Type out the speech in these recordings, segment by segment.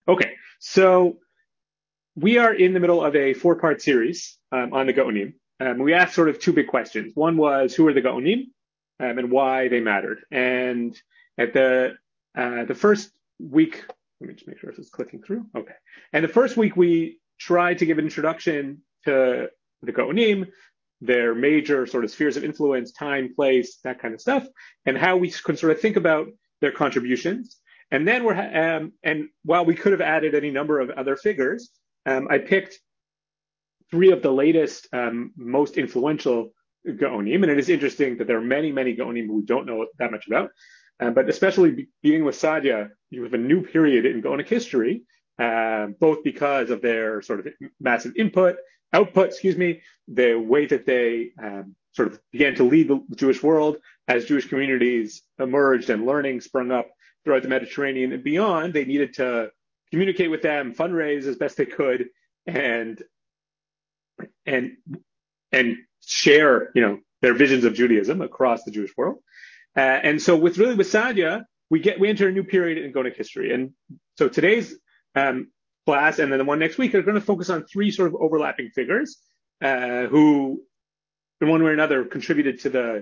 Okay, so we are in the middle of a four-part series on the Gaonim. We asked sort of two big questions. One was who are the Gaonim and why they mattered. And at the first week, let me just make sure this is clicking through. Okay, and the first week we tried to give an introduction to the Gaonim, their major sort of spheres of influence, time, place, that kind of stuff, and how we can sort of think about their contributions. And then and while we could have added any number of other figures, I picked three of the latest, most influential Gaonim. And it is interesting that there are many, many Gaonim we don't know that much about. But especially beginning with Saadia, you have a new period in Gaonic history, both because of their sort of massive output, the way that they sort of began to lead the Jewish world as Jewish communities emerged and learning sprung up throughout the Mediterranean and beyond. They needed to communicate with them, fundraise as best they could, and share, their visions of Judaism across the Jewish world. And so with Saadia, we enter a new period in Gaonic history. And so today's class and then the one next week are going to focus on three sort of overlapping figures who, in one way or another, contributed to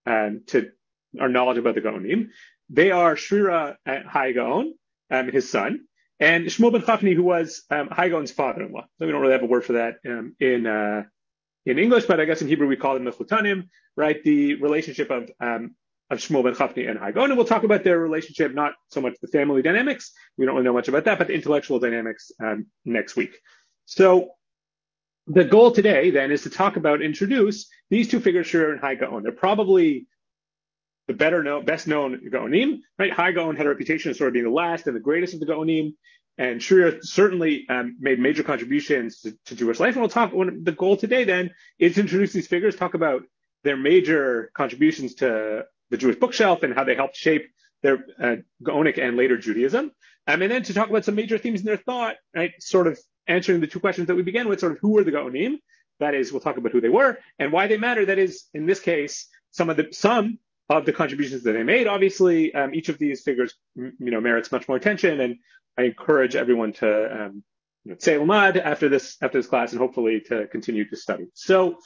our knowledge about the Gaonim. They are Shrira Hai Gaon, his son, and Shmuel ben Chafni, who was Hai Gaon's father-in-law. So we don't really have a word for that in English, but I guess in Hebrew we call them Mechutanim, right? The relationship of Shmuel ben Chafni and Hai Gaon, and we'll talk about their relationship, not so much the family dynamics, we don't really know much about that, but the intellectual dynamics next week. So the goal today then is to talk about, introduce these two figures, Shrira and Hai Gaon. They're probably the best known Gaonim, right? Hai Gaon had a reputation of sort of being the last and the greatest of the Gaonim, and Shrira certainly made major contributions to Jewish life. And the goal today then is to introduce these figures, talk about their major contributions to the Jewish bookshelf and how they helped shape their Gaonic and later Judaism. And then to talk about some major themes in their thought, right? Sort of answering the two questions that we began with, sort of who were the Gaonim? That is, we'll talk about who they were and why they matter. That is, in this case, some of the contributions that they made. Obviously, each of these figures, merits much more attention, and I encourage everyone to say Lamad after this class, and hopefully to continue to study. So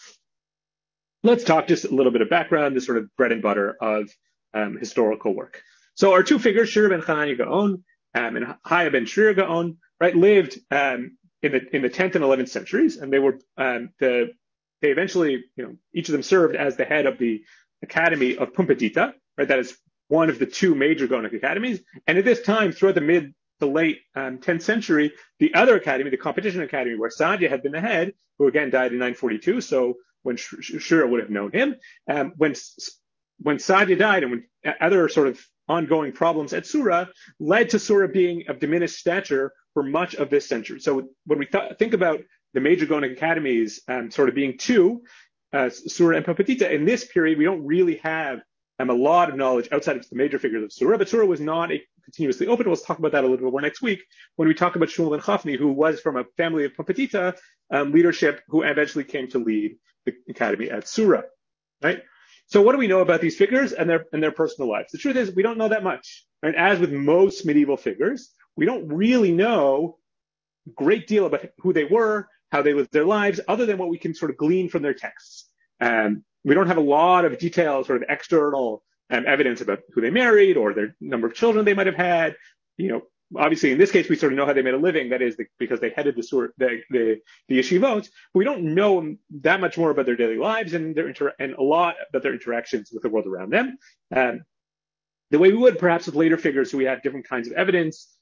let's talk just a little bit of background, the sort of bread and butter of historical work. So our two figures, Shrira ben Chananya Gaon and Haya ben Shrira Gaon, right, lived in the 10th and 11th centuries, and they were they eventually, each of them served as the head of the Academy of Pumbedita, right? That is one of the two major Gaonic academies. And at this time, throughout the mid to late 10th century, the other academy, the Competition Academy, where Saadia had been the head, who again died in 942, so when Shrira would have known him, when Saadia died and when other sort of ongoing problems at Sura led to Sura being of diminished stature for much of this century. So when we think about the major Gaonic academies sort of being two, Sura and Pumbedita, in this period, we don't really have a lot of knowledge outside of the major figures of Sura, but Sura was not continuously open. We'll talk about that a little bit more next week when we talk about Shmuel ben Chafni, who was from a family of Pumbedita leadership, who eventually came to lead the academy at Sura, right? So what do we know about these figures and their personal lives? The truth is, we don't know that much, right? As with most medieval figures, we don't really know a great deal about who they were, how they lived their lives, other than what we can sort of glean from their texts. We don't have a lot of detailed sort of external evidence about who they married or their number of children they might have had. Obviously in this case, we sort of know how they made a living. That is because they headed the yeshivot. But we don't know that much more about their daily lives and and a lot about their interactions with the world around them. The way we would perhaps with later figures who we have different kinds of evidence,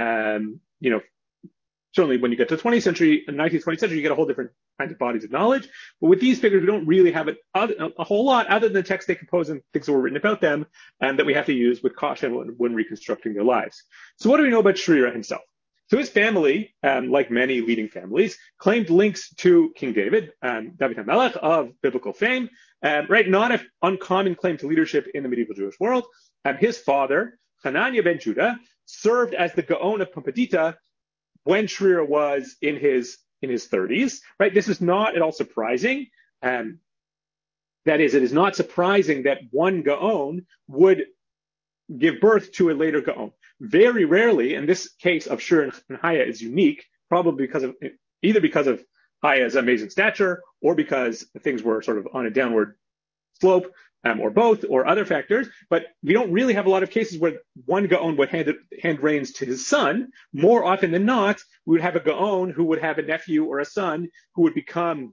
certainly when you get to the 20th century and 19th, 20th century, you get a whole different kinds of bodies of knowledge. But with these figures, we don't really have a whole lot other than the text they compose and things that were written about them and that we have to use with caution when reconstructing their lives. So what do we know about Shrira himself? So his family, like many leading families, claimed links to King David, David HaMelech of biblical fame, right? Not an uncommon claim to leadership in the medieval Jewish world. His father, Hanania ben Judah, served as the Gaon of Pumbedita when Shrira was in his 30s, right? This is not at all surprising. That is, it is not surprising that one Gaon would give birth to a later Gaon. very rarely, and this case of Shur and Haya is unique, probably because of Haya's amazing stature or because things were sort of on a downward slope, or both, or other factors. But we don't really have a lot of cases where one Gaon would hand reins to his son. More often than not, we would have a Gaon who would have a nephew or a son who would become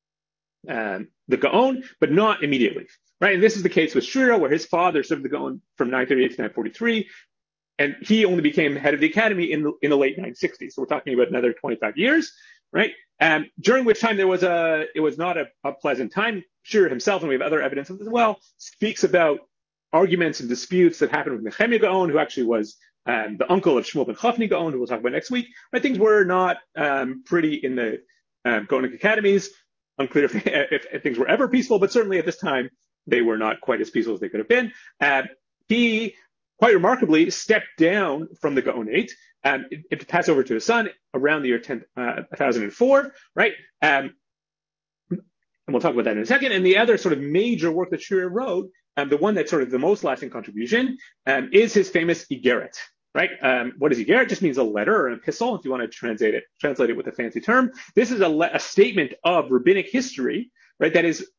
the Gaon, but not immediately. Right? And this is the case with Shira, where his father served the Gaon from 938 to 943, and he only became head of the academy in the late 960s. So we're talking about another 25 years, right? During which time it was not a pleasant time. Shira himself, and we have other evidence of this as well, speaks about arguments and disputes that happened with Nehemiah Gaon, who actually was the uncle of Shmuel ben Chafni Gaon, who we'll talk about next week. Right? Things were not pretty in the Gaonic academies. Unclear if things were ever peaceful, but certainly at this time they were not quite as peaceful as they could have been. He quite remarkably stepped down from the Gaonate to pass over to his son around the year 1004, right? And we'll talk about that in a second. And the other sort of major work that Shira wrote, the one that's sort of the most lasting contribution, is his famous Igeret, right? What is Igeret? Just means a letter or an epistle, if you want to translate it with a fancy term. This is a statement of rabbinic history, right? That is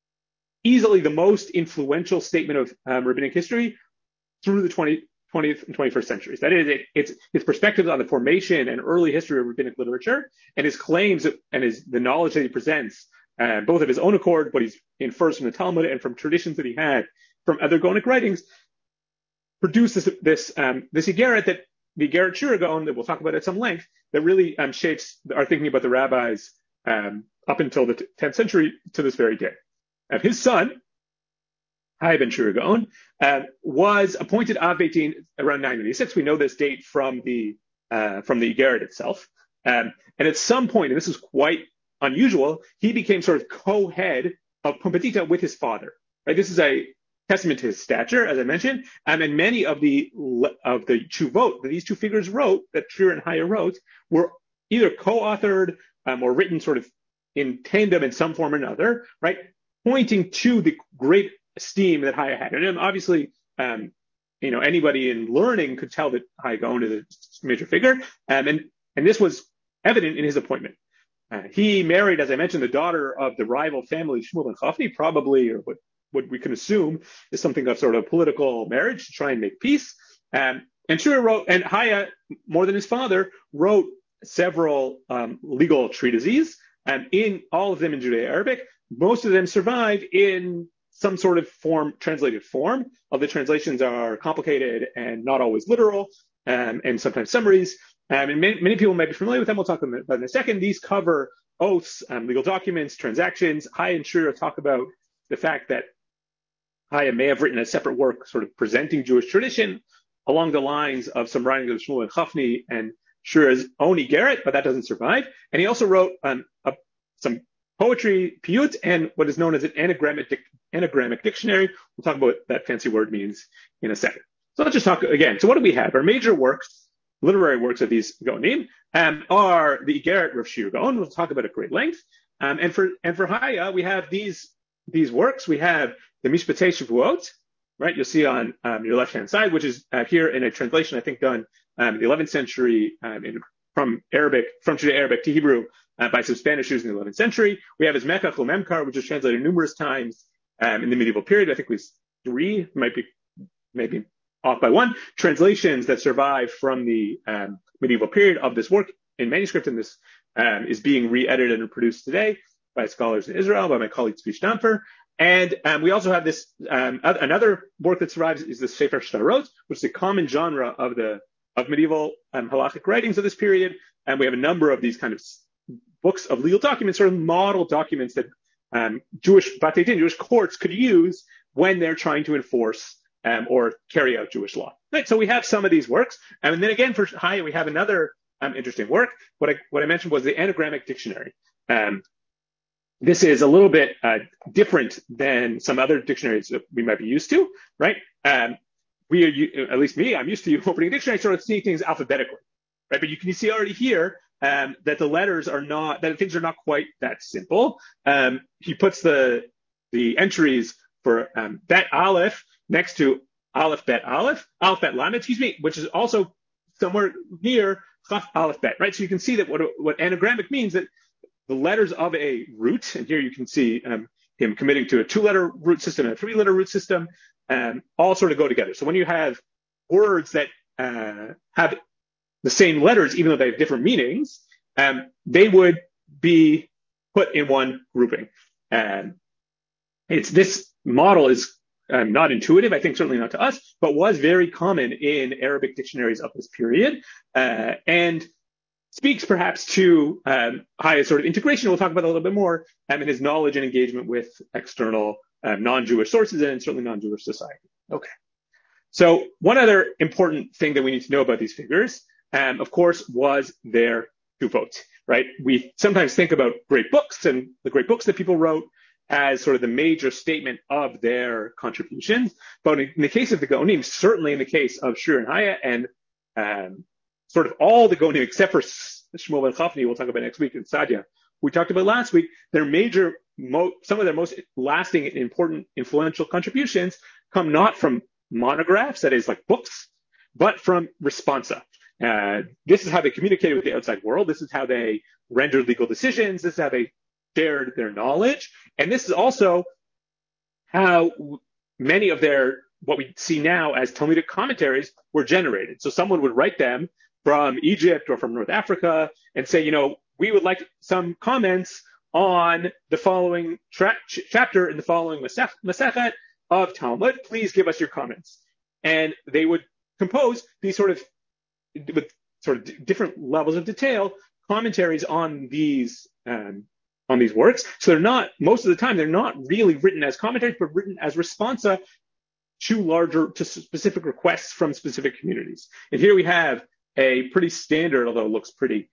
easily the most influential statement of rabbinic history through the 20th and 21st centuries. That is, it's his perspectives on the formation and early history of rabbinic literature, and his claims and the knowledge that he presents, both of his own accord, what he infers from the Talmud and from traditions that he had from other Gaonic writings, produce this Igeret, that the Igeret Shira Gaon, that we'll talk about at some length, that really shapes our thinking about the rabbis up until the 10th century to this very day. His son, Haya ben Shira Gaon, was appointed Av Beit Din around 986. We know this date from the Igeret itself. And at some point, and this is quite unusual, he became sort of co-head of Pumbedita with his father. Right? This is a testament to his stature, as I mentioned, and many of the Chuvot that these two figures wrote, that Shira and Haya wrote, were either co-authored or written sort of in tandem in some form or another, right? Pointing to the great esteem that Haya had. And obviously, anybody in learning could tell that Haya Gaon is a major figure. And this was evident in his appointment. He married, as I mentioned, the daughter of the rival family, Shmuel ben Chafni, probably, or what we can assume is something of sort of political marriage to try and make peace. And Shira wrote, and Haya, more than his father, wrote several legal treatises, in all of them in Judeo-Arabic. Most of them survive in some sort of translated form. All the translations are complicated and not always literal, and sometimes summaries. And many people might be familiar with them. We'll talk about in a second. These cover oaths, legal documents, transactions. Haya and Shira talk about the fact that Haya may have written a separate work sort of presenting Jewish tradition along the lines of some writings of Shmuel and Chafni and Shira's own Igeret, but that doesn't survive. And he also wrote some poetry, piyut, and what is known as an anagrammic dictionary. We'll talk about what that fancy word means in a second. So let's just talk again. So what do we have? Our major works, literary works of these Gaonim, are the Igeret of Shira Gaon. We'll talk about at great length. And for Haya, we have these works. We have the Mishpatei Shavuot, right? You'll see on your left-hand side, which is here in a translation, I think, done in the 11th century from Judeo-Arabic to Hebrew by some Spanish Jews in the 11th century. We have his Mekach Memkar, which was translated numerous times in the medieval period. I think it was 3, maybe off by 1, translations that survive from the medieval period of this work in manuscript, and this is being re-edited and reproduced today by scholars in Israel, by my colleague Tzvi Stampfer. And we also have this another work that survives is the Sefer Shtarot, which is a common genre of medieval halachic writings of this period. And we have a number of these kind of books of legal documents, sort of model documents that Jewish Batei Din, Jewish courts could use when they're trying to enforce or carry out Jewish law. Right. So we have some of these works, and then again for Haya we have another interesting work. What I mentioned was the anagrammic dictionary. This is a little bit different than some other dictionaries that we might be used to, right? At least me, I'm used to opening a dictionary, sort of seeing things alphabetically, right? But you can see already here that that things are not quite that simple. He puts the entries for that Aleph next to Aleph Bet Lamed, which is also somewhere near Chaf Aleph Bet, right? So you can see that what anagrammic means, that the letters of a root, and here you can see him committing to a 2-letter root system and a 3-letter root system, all sort of go together. So when you have words that have the same letters, even though they have different meanings, they would be put in one grouping. This model is not intuitive, I think, certainly not to us, but was very common in Arabic dictionaries of this period, and speaks perhaps to Haya's sort of integration. We'll talk about that a little bit more, in his knowledge and engagement with external non-Jewish sources and certainly non-Jewish society. Okay. So one other important thing that we need to know about these figures, of course, was their tuvot, right? We sometimes think about great books and the great books that people wrote as sort of the major statement of their contributions. But in the case of the Gaonim, certainly in the case of Shira and Haya, and sort of all the Gaonim except for Shmuel ben Chafni, we'll talk about next week, in Sadia, we talked about last week, their some of their most lasting, important, influential contributions come not from monographs, that is like books, but from responsa. This is how they communicated with the outside world. This is how they rendered legal decisions. This is how they shared their knowledge. And this is also how many of what we see now as Talmudic commentaries were generated. So someone would write them from Egypt or from North Africa and say, we would like some comments on the following chapter in the following Masechet of Talmud. Please give us your comments. And they would compose these with different levels of detail, commentaries on these works. So most of the time, they're not really written as commentaries, but written as responsa to specific requests from specific communities. And here we have a pretty standard, although it looks pretty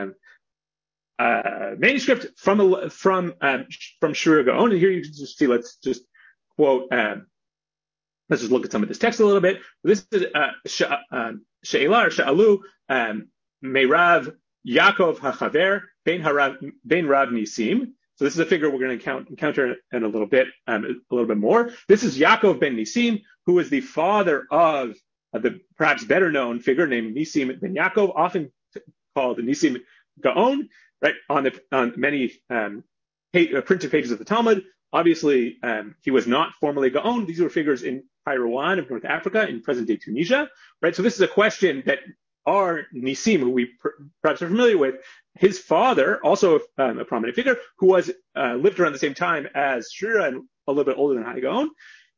manuscript from Shira Gaon. And here you can just see, let's just quote, let's just look at some of this text a little bit. This is She'ela or Sha'alu Meirav Yaakov HaChaver Ben Rav Nisim. So this is a figure we're going to encounter in a little bit more. This is Yaakov ben Nisim, who is the father of the perhaps better known figure named Nisim ben Yaakov, often called the Nisim Gaon, right? On many printed pages of the Talmud. Obviously, he was not formally Gaon. These were figures in Kairouan of North Africa, in present-day Tunisia, right? So this is a question that our Nisim, who we perhaps are familiar with, his father, also a prominent figure, who was lived around the same time as Shira and a little bit older than Haya Gaon,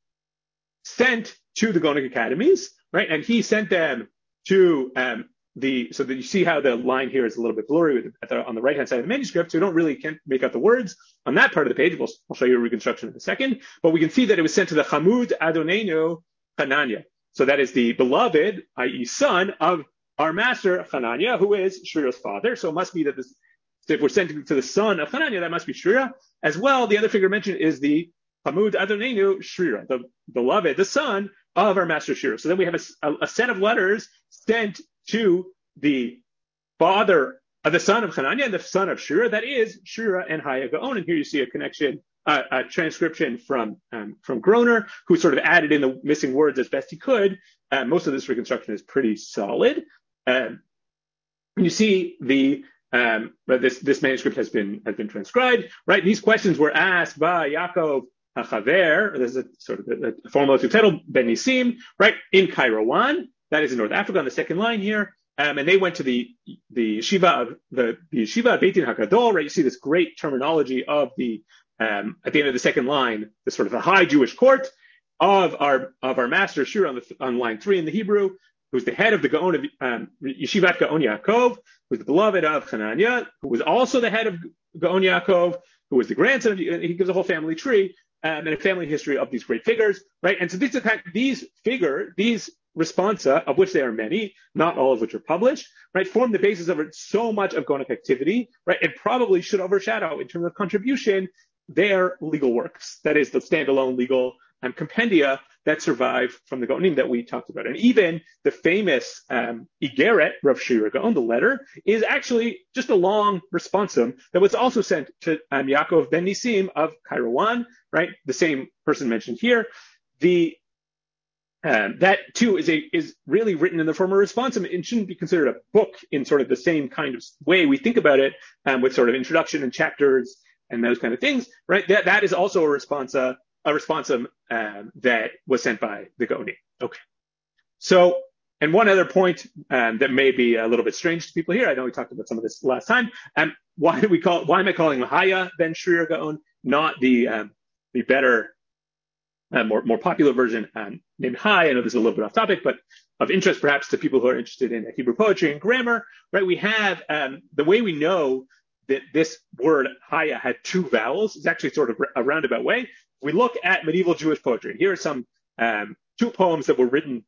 sent to the Gaonic academies, right? And he sent them to so that you see how the line here is a little bit blurry on the right-hand side of the manuscript, so we can't make out the words on that part of the page. I'll show you a reconstruction in a second, but we can see that it was sent to the Chamud Adonenu Hanania. So that is the beloved, i.e. son of our master Hanania, who is Shira's father. So it must be that if we're sent to the son of Hanania, that must be Shira. As well, the other figure mentioned is the Hamud Adonenu Shira, the beloved, the son of our master Shira. So then we have a set of letters sent to the father of the son of Hanania and the son of Shira, that is Shira and Haya Gaon. And here you see a connection, a transcription from Groner, who sort of added in the missing words as best he could. Most of this reconstruction is pretty solid. You see this manuscript has been transcribed, right? These questions were asked by Yaakov HaChaver, there's a sort of a formal title, Ben Nisim, right, in Kairouan, that is in North Africa on the second line here. And they went to the yeshiva of the yeshiva Beit Din HaGadol, right? You see this great terminology of at the end of the second line, the sort of the high Jewish court of our master Shira on line 3 in the Hebrew, who's the head of the Gaon of Yeshivat Gaon Yaakov, who's the beloved of Hanania, who was also the head of Gaon Yaakov, who was the grandson of, he gives a whole family tree and a family history of these great figures, right? And so these responsa, of which there are many, not all of which are published, right, form the basis of so much of Gaonic activity, right, and probably should overshadow, in terms of contribution, their legal works. That is, the standalone legal compendia that survive from the Gaonim that we talked about. And even the famous Igeret, Rav Shira Gaon, the letter, is actually just a long responsum that was also sent to Yaakov ben Nisim of Kairouan, right, the same person mentioned here. That too is really written in the form of responsum. It shouldn't be considered a book in sort of the same kind of way we think about it, with sort of introduction and chapters and those kind of things, right? That is also a responsum that was sent by the Gaonim. Okay. So, and one other point that may be a little bit strange to people here. I know we talked about some of this last time. Why am I calling Haya ben Shrir Gaon, not the better, more popular version named Hai? I know this is a little bit off topic, but of interest perhaps to people who are interested in Hebrew poetry and grammar, right? We have the way we know that this word Haya had two vowels is actually sort of a roundabout way. We look at medieval Jewish poetry. Here are some two poems that were written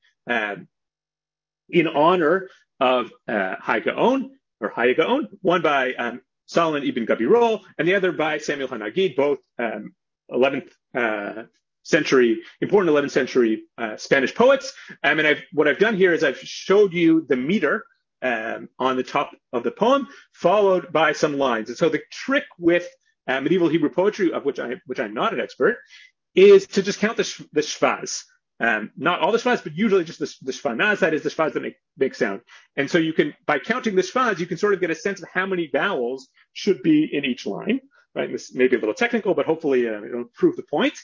in honor of Hai Gaon or Haya Gaon, one by Solomon ibn Gabirol and the other by Samuel Hanagid, both 11th century, important 11th century Spanish poets. And what I've done here is I've showed you the meter on the top of the poem, followed by some lines. And so the trick with medieval Hebrew poetry, of which I'm not an expert, is to just count the shvaz. Not all the shvaz, but usually just the shvanaz, that is the shvaz that make sound. And so you can, by counting the shvaz, you can sort of get a sense of how many vowels should be in each line, right? And this may be a little technical, but hopefully it'll prove the point.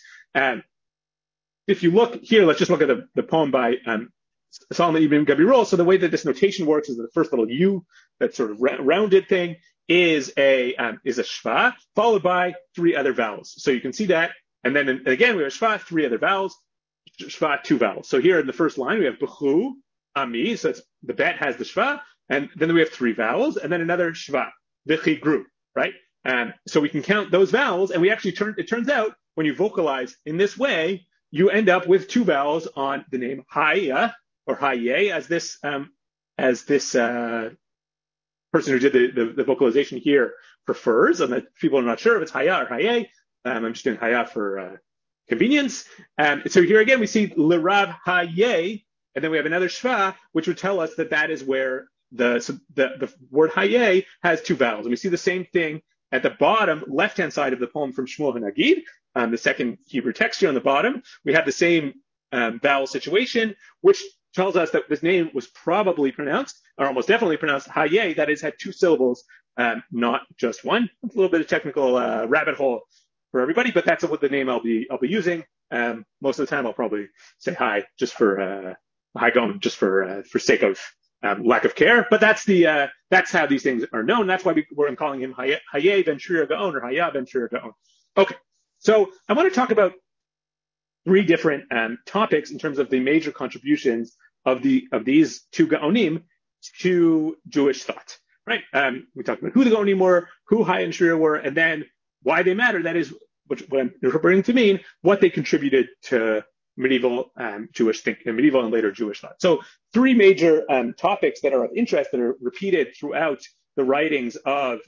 If you look here, let's just look at the poem by Solomon ibn Gabirol. So the way that this notation works is that the first little U, that sort of rounded thing, is a shva, followed by three other vowels. So you can see that. And then again, we have shva, three other vowels, shva, two vowels. So here in the first line, we have b'chu, ami, so the bet has the shva, and then we have three vowels, and then another shva, v'chigru, right? So we can count those vowels, and it turns out, when you vocalize in this way, you end up with two vowels on the name Haya, or Haye, as this person who did the vocalization here prefers, and that people are not sure if it's Haya or Haye. I'm just doing Haya for convenience. So here again, we see Lerav Haye, and then we have another Shva, which would tell us that is where the word Haye has two vowels. And we see the same thing at the bottom left-hand side of the poem from Shmuel Hanagid, the second Hebrew text here on the bottom. We have the same vowel situation, which tells us that this name was probably pronounced, or almost definitely pronounced, Haye, that is, had two syllables, not just one. It's a little bit of technical rabbit hole for everybody, but that's what the name I'll be using. Most of the time, I'll probably say Hai just for Hai Gaon, just for sake of lack of care. But that's how these things are known. That's why I'm calling him Haye ben Shrir Gaon, or Haya ben Shrir Gaon. Okay, so I want to talk about three different topics in terms of the major contributions of these two Gaonim to Jewish thought. Right? We talked about who the Gaonim were, who Haya and Shrir were, and then why they matter. That is what I'm interpreting to mean what they contributed to medieval Jewish thinking, medieval and later Jewish thought. So three major topics that are of interest that are repeated throughout the writings of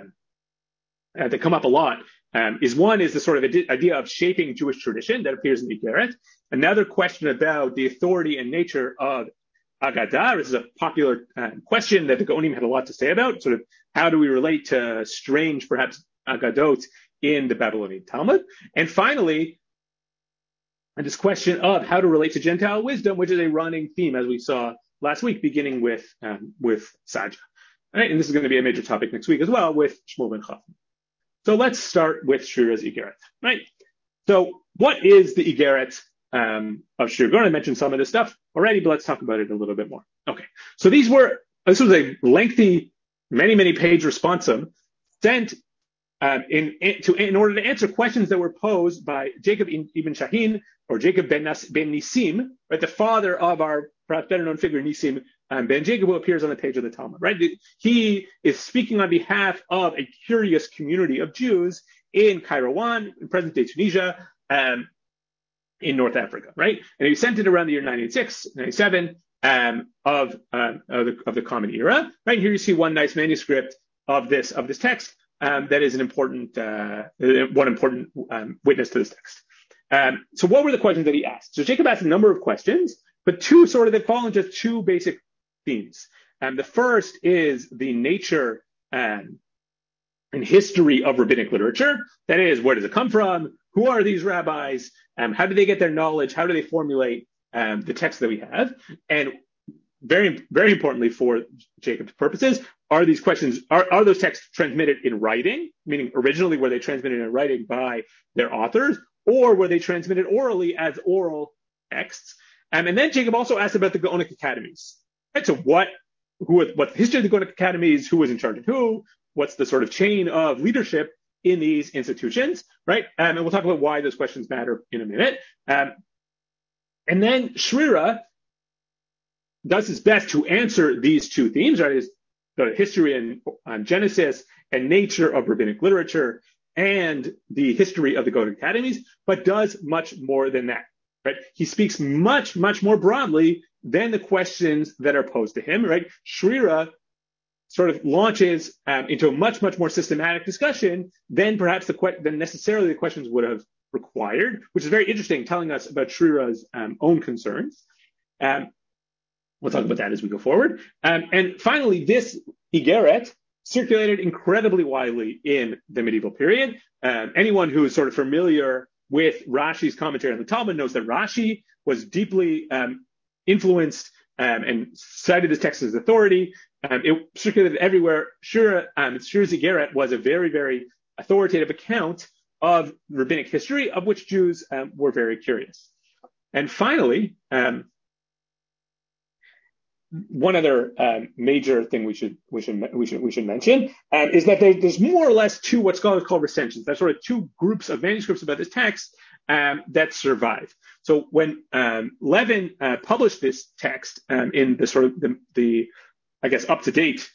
that come up a lot. Is the sort of idea of shaping Jewish tradition that appears in the Iggeret. Another question about the authority and nature of Agadah. This is a popular question that the Gaonim had a lot to say about. Sort of how do we relate to strange, perhaps, Agadot in the Babylonian Talmud? And finally, this question of how to relate to Gentile wisdom, which is a running theme, as we saw last week, beginning with Sadia. Right? And this is going to be a major topic next week as well with Shmuel ben Chacham. So let's start with Shrir's Iggeret, right? So what is the Iggeret of Shrir? I mentioned some of this stuff already, but let's talk about it a little bit more. Okay, so this was a lengthy, many page responsum sent in order to answer questions that were posed by Jacob ibn Shahin, or Jacob ben Nisim, right, the father of our perhaps better known figure Nisim ben Jacob, who appears on the page of the Talmud. Right, he is speaking on behalf of a curious community of Jews in Kairouan, in present-day Tunisia, in North Africa. Right, and he sent it around the year 986, 97 of the Common Era. Right, here you see one nice manuscript of this text. That is an important witness to this text. So what were the questions that he asked? So Jacob asked a number of questions, but two sort of that fall into two basic themes. The first is the nature and history of rabbinic literature. That is, where does it come from? Who are these rabbis? How do they get their knowledge? How do they formulate the text that we have. And very, very importantly for Jacob's purposes, are those texts transmitted in writing, meaning originally were they transmitted in writing by their authors, or were they transmitted orally as oral texts? And then Jacob also asked about the Gaonic academies. Right? So what's the history of the Gaonic academies, who was in charge of who, what's the sort of chain of leadership in these institutions, right? And we'll talk about why those questions matter in a minute. And then Shrira does his best to answer these two themes, right? The history and Genesis and nature of rabbinic literature and the history of the Gaonic academies, but does much more than that, right? He speaks much, much more broadly than the questions that are posed to him, right? Shrira sort of launches into a much, much more systematic discussion than perhaps than necessarily the questions would have required, which is very interesting, telling us about Shrira's own concerns. We'll talk about that as we go forward. And finally, this Igeret circulated incredibly widely in the medieval period. Anyone who is sort of familiar with Rashi's commentary on the Talmud knows that Rashi was deeply influenced and cited this text as authority. It circulated everywhere. Shira's Igeret was a very, very authoritative account of rabbinic history, of which Jews were very curious. And finally, one other major thing we should mention is that there's more or less two what scholars call recensions. That's sort of two groups of manuscripts about this text that survive. So when Levin published this text in the sort of the I guess up to date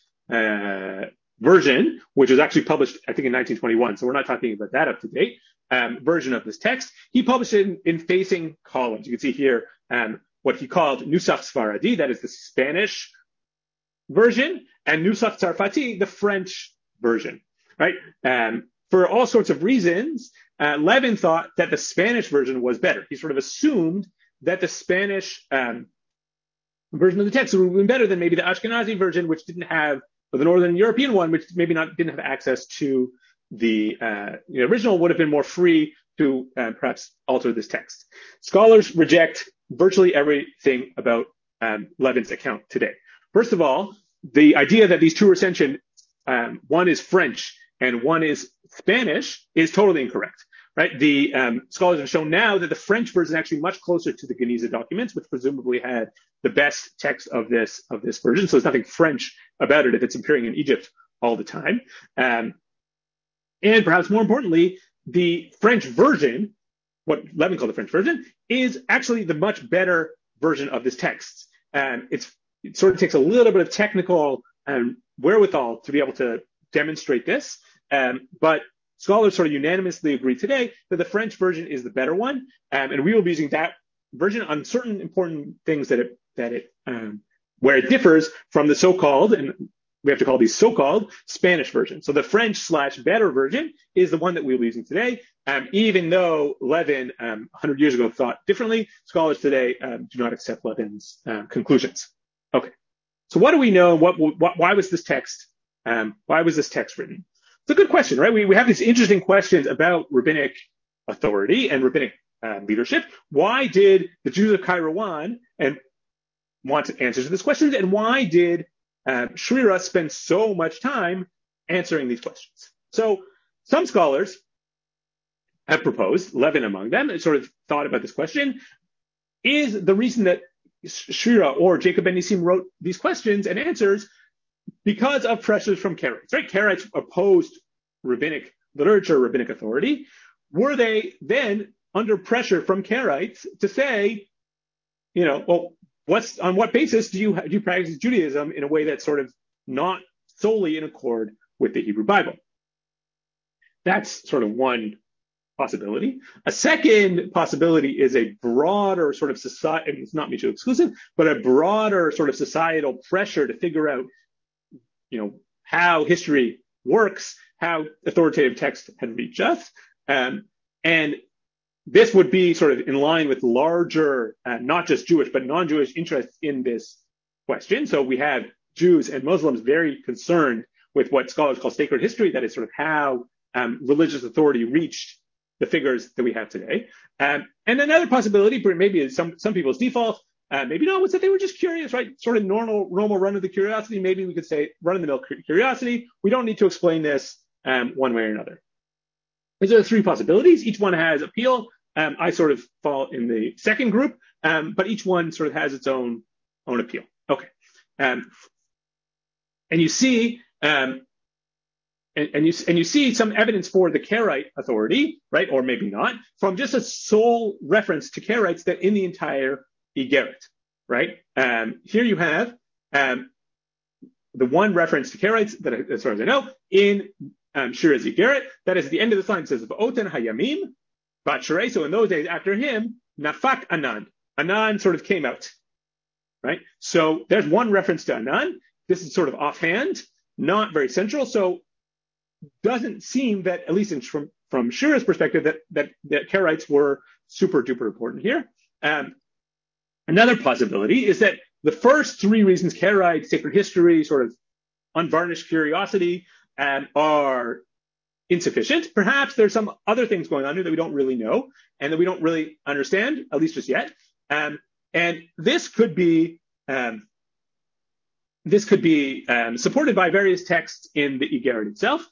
version, which was actually published I think in 1921. So we're not talking about that up to date version of this text. He published it in facing columns. You can see here what he called Nusach Sfaradi, that is the Spanish version, and Nusach Tsarfati, the French version, right? For all sorts of reasons, Levin thought that the Spanish version was better. He sort of assumed that the Spanish version of the text would have been better than maybe the Ashkenazi version, which didn't have, or the Northern European one, which maybe didn't have access to the original, would have been more free to perhaps alter this text. Scholars reject virtually everything about Levin's account today. First of all, the idea that these two recensions, one is French and one is Spanish, is totally incorrect. Right? The scholars have shown now that the French version is actually much closer to the Geniza documents, which presumably had the best text of this version. So there's nothing French about it if it's appearing in Egypt all the time. And perhaps more importantly, the French version, what Levin called the French version, is actually the much better version of this text. It sort of takes a little bit of technical wherewithal to be able to demonstrate this, but scholars sort of unanimously agree today that the French version is the better one, and we will be using that version on certain important things where it differs from the so-called, and we have to call these so-called Spanish versions. So the French/better version is the one that we'll be using today. Even though Levin 100 years ago thought differently, scholars today do not accept Levin's conclusions. Okay, so what do we know? Why was this text? Why was this text written? It's a good question, right? We have these interesting questions about rabbinic authority and rabbinic leadership. Why did the Jews of Kairouan want answers to these questions? And why did Shrira spend so much time answering these questions? So some scholars have proposed, Levin among them, sort of thought about this question, is the reason that Shrira or Jacob ben Nissim wrote these questions and answers because of pressures from Karaites, right? Karaites opposed rabbinic literature, rabbinic authority. Were they then under pressure from Karaites to say, well, on what basis do you practice Judaism in a way that's sort of not solely in accord with the Hebrew Bible? That's sort of one possibility. A second possibility is a broader sort of society, it's not mutually exclusive, but a broader sort of societal pressure to figure out how history works, how authoritative texts had reached us. And this would be sort of in line with larger, not just Jewish, but non-Jewish interests in this question. So we have Jews and Muslims very concerned with what scholars call sacred history, that is sort of how religious authority reached the figures that we have today. And another possibility, maybe some people's default, maybe not, was that they were just curious, right? Sort of normal run of the curiosity. Maybe we could say run of the mill curiosity. We don't need to explain this one way or another. These are the three possibilities. Each one has appeal. I sort of fall in the second group, but each one sort of has its own appeal. Okay. And you see, and you see some evidence for the Karaite authority, right? Or maybe not, from just a sole reference to Karaites that in the entire Igeret, right? Here you have the one reference to Karaites that, as far as I know, in Shira's Igeret, that is at the end of the line, it says, V'oten hayamim, Bacharei. So in those days after him, Nafak Anan. Anan sort of came out, right? So there's one reference to Anan. This is sort of offhand, not very central. So doesn't seem that, at least from Shira's perspective, that Karaites were super duper important here. Another possibility is that the first three reasons, Karaite, sacred history, sort of unvarnished curiosity, are insufficient. Perhaps there's some other things going on here that we don't really know and that we don't really understand, at least just yet. And this could be supported by various texts in the Igeret itself.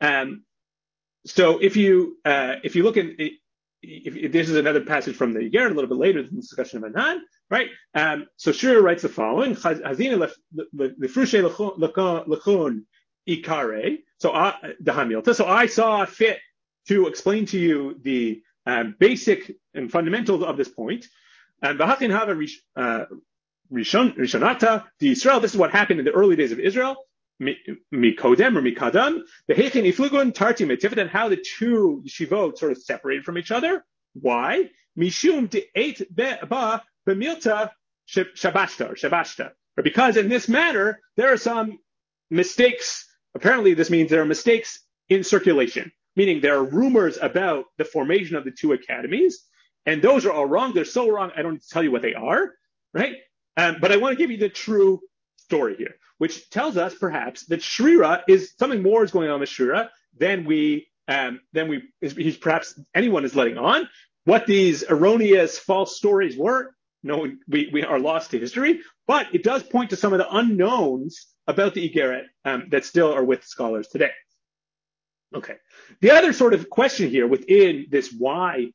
So if you look at, if this is another passage from the Igeret a little bit later in the discussion of Anan, right? So Shira writes the following: Hazina lefrushe lechon ikare. So Dahamilta. So I saw fit to explain to you the basic and fundamentals of this point. And V'hachin hava rishonata the Israel. This is what happened in the early days of Israel. Mikodem or Mikadam, the Hechin Iflugun, Tarti Metifet, and how the two yeshivot sort of separated from each other. Why? Mishum de eight ba b'milta shabashta, or because in this matter there are some mistakes. Apparently, this means there are mistakes in circulation, meaning there are rumors about the formation of the two academies, and those are all wrong. They're so wrong, I don't need to tell you what they are, right? But I want to give you the true story here, which tells us perhaps that Shrira is something more is going on with Shrira than perhaps anyone is letting on. What these erroneous false stories were, no, we are lost to history, but it does point to some of the unknowns about the Igeret that still are with scholars today. Okay. The other sort of question here within this why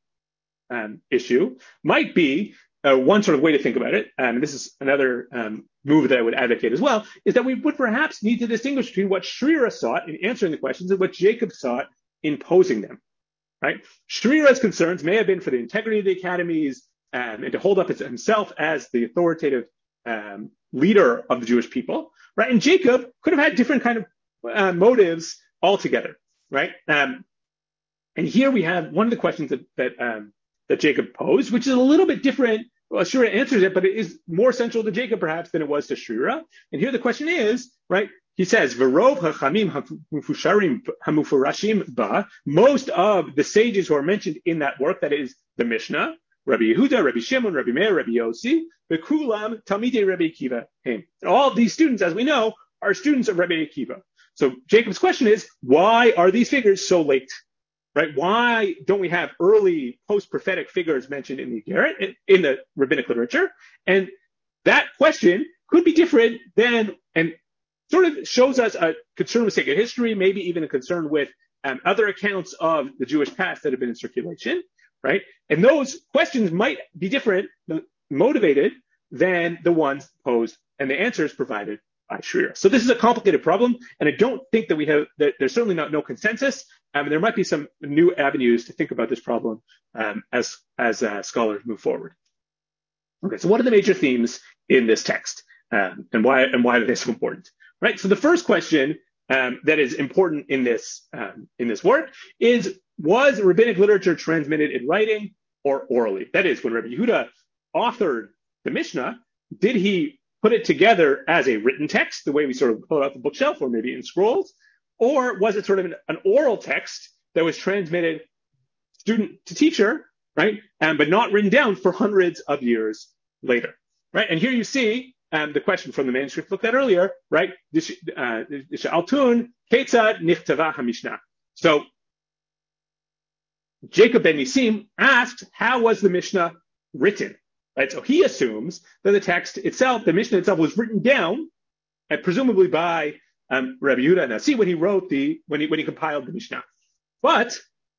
issue might be one sort of way to think about it, and this is another move that I would advocate as well, is that we would perhaps need to distinguish between what Shrira sought in answering the questions and what Jacob sought in posing them, right? Shrira's concerns may have been for the integrity of the academies and to hold up himself as the authoritative leader of the Jewish people, right? And Jacob could have had different kind of motives altogether, right? And here we have one of the questions that Jacob posed, which is a little bit different. Well, Shrira answers it, but it is more central to Jacob perhaps than it was to Shrira. And here the question is, right? He says, "V'rov hachamim hamufurashim ba." Most of the sages who are mentioned in that work, that is the Mishnah, Rabbi Yehuda, Rabbi Shimon, Rabbi Meir, Rabbi Yossi, Bekulam Talmidei Rabbi Akiva. All of these students, as we know, are students of Rabbi Akiva. So Jacob's question is, why are these figures so late? Right? Why don't we have early post-prophetic figures mentioned in the Igeret, in the rabbinic literature? And that question could be different than, and sort of shows us a concern with sacred history, maybe even a concern with other accounts of the Jewish past that have been in circulation, right? And those questions might be different, motivated than the ones posed and the answers provided by Shrira. So this is a complicated problem, and I don't think that there's certainly no consensus. And there might be some new avenues to think about this problem as scholars move forward. Okay, so what are the major themes in this text, and why are they so important? Right. So the first question that is important in this work is: was rabbinic literature transmitted in writing or orally? That is, when Rabbi Yehuda authored the Mishnah, did he put it together as a written text, the way we sort of pull it out the bookshelf, or maybe in scrolls? Or was it sort of an oral text that was transmitted student to teacher, right? But not written down for hundreds of years later, right? And here you see the question from the manuscript looked at earlier, right? Altun Ketzad Nichtava HaMishnah. So Jacob ben Nisim asked, how was the Mishnah written? Right? So he assumes that the text itself, the Mishnah itself, was written down, and presumably by Rabbi Yehuda Nasi when he wrote when he compiled the Mishnah. But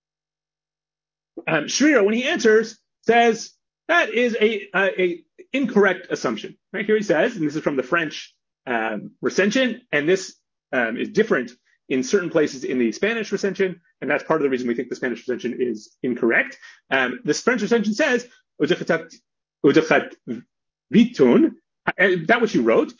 Shrira, when he answers, says that is a incorrect assumption. Right here he says, and this is from the French recension, and this is different in certain places in the Spanish recension, and that's part of the reason we think the Spanish recension is incorrect. This French recension says, that which you wrote,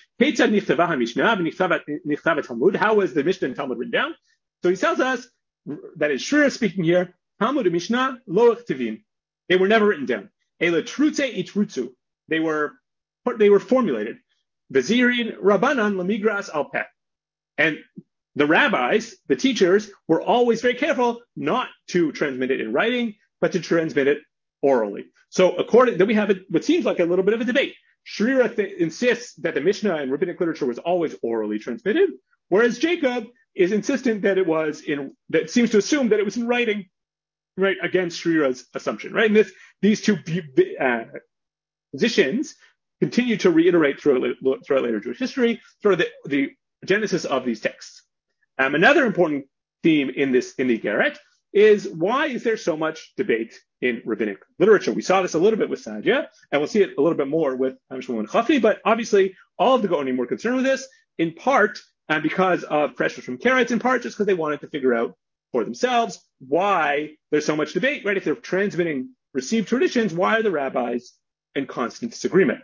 how was the Mishnah and Talmud written down? So he tells us that is Shrira speaking here, Talmud and Mishnah, loach tivin. They were never written down. Ele trutze itrutzu. They were formulated. Vizirin Rabbanan lemigras al peh. And the rabbis, the teachers, were always very careful not to transmit it in writing, but to transmit it orally. So then we have what seems like a little bit of a debate. Shrira insists that the Mishnah and rabbinic literature was always orally transmitted, whereas Jacob is insistent that seems to assume that it was in writing, right, against Shrira's assumption, right? And these two positions continue to reiterate throughout later Jewish history, sort of the genesis of these texts. Another important theme in the Iggeret is, why is there so much debate in rabbinic literature? We saw this a little bit with Saadia, and we'll see it a little bit more with Shmuel and Chafni, but obviously all of the Gaonim were concerned with this, in part because of pressure from Karaites, in part just because they wanted to figure out for themselves why there's so much debate, right? If they're transmitting received traditions, why are the rabbis in constant disagreement?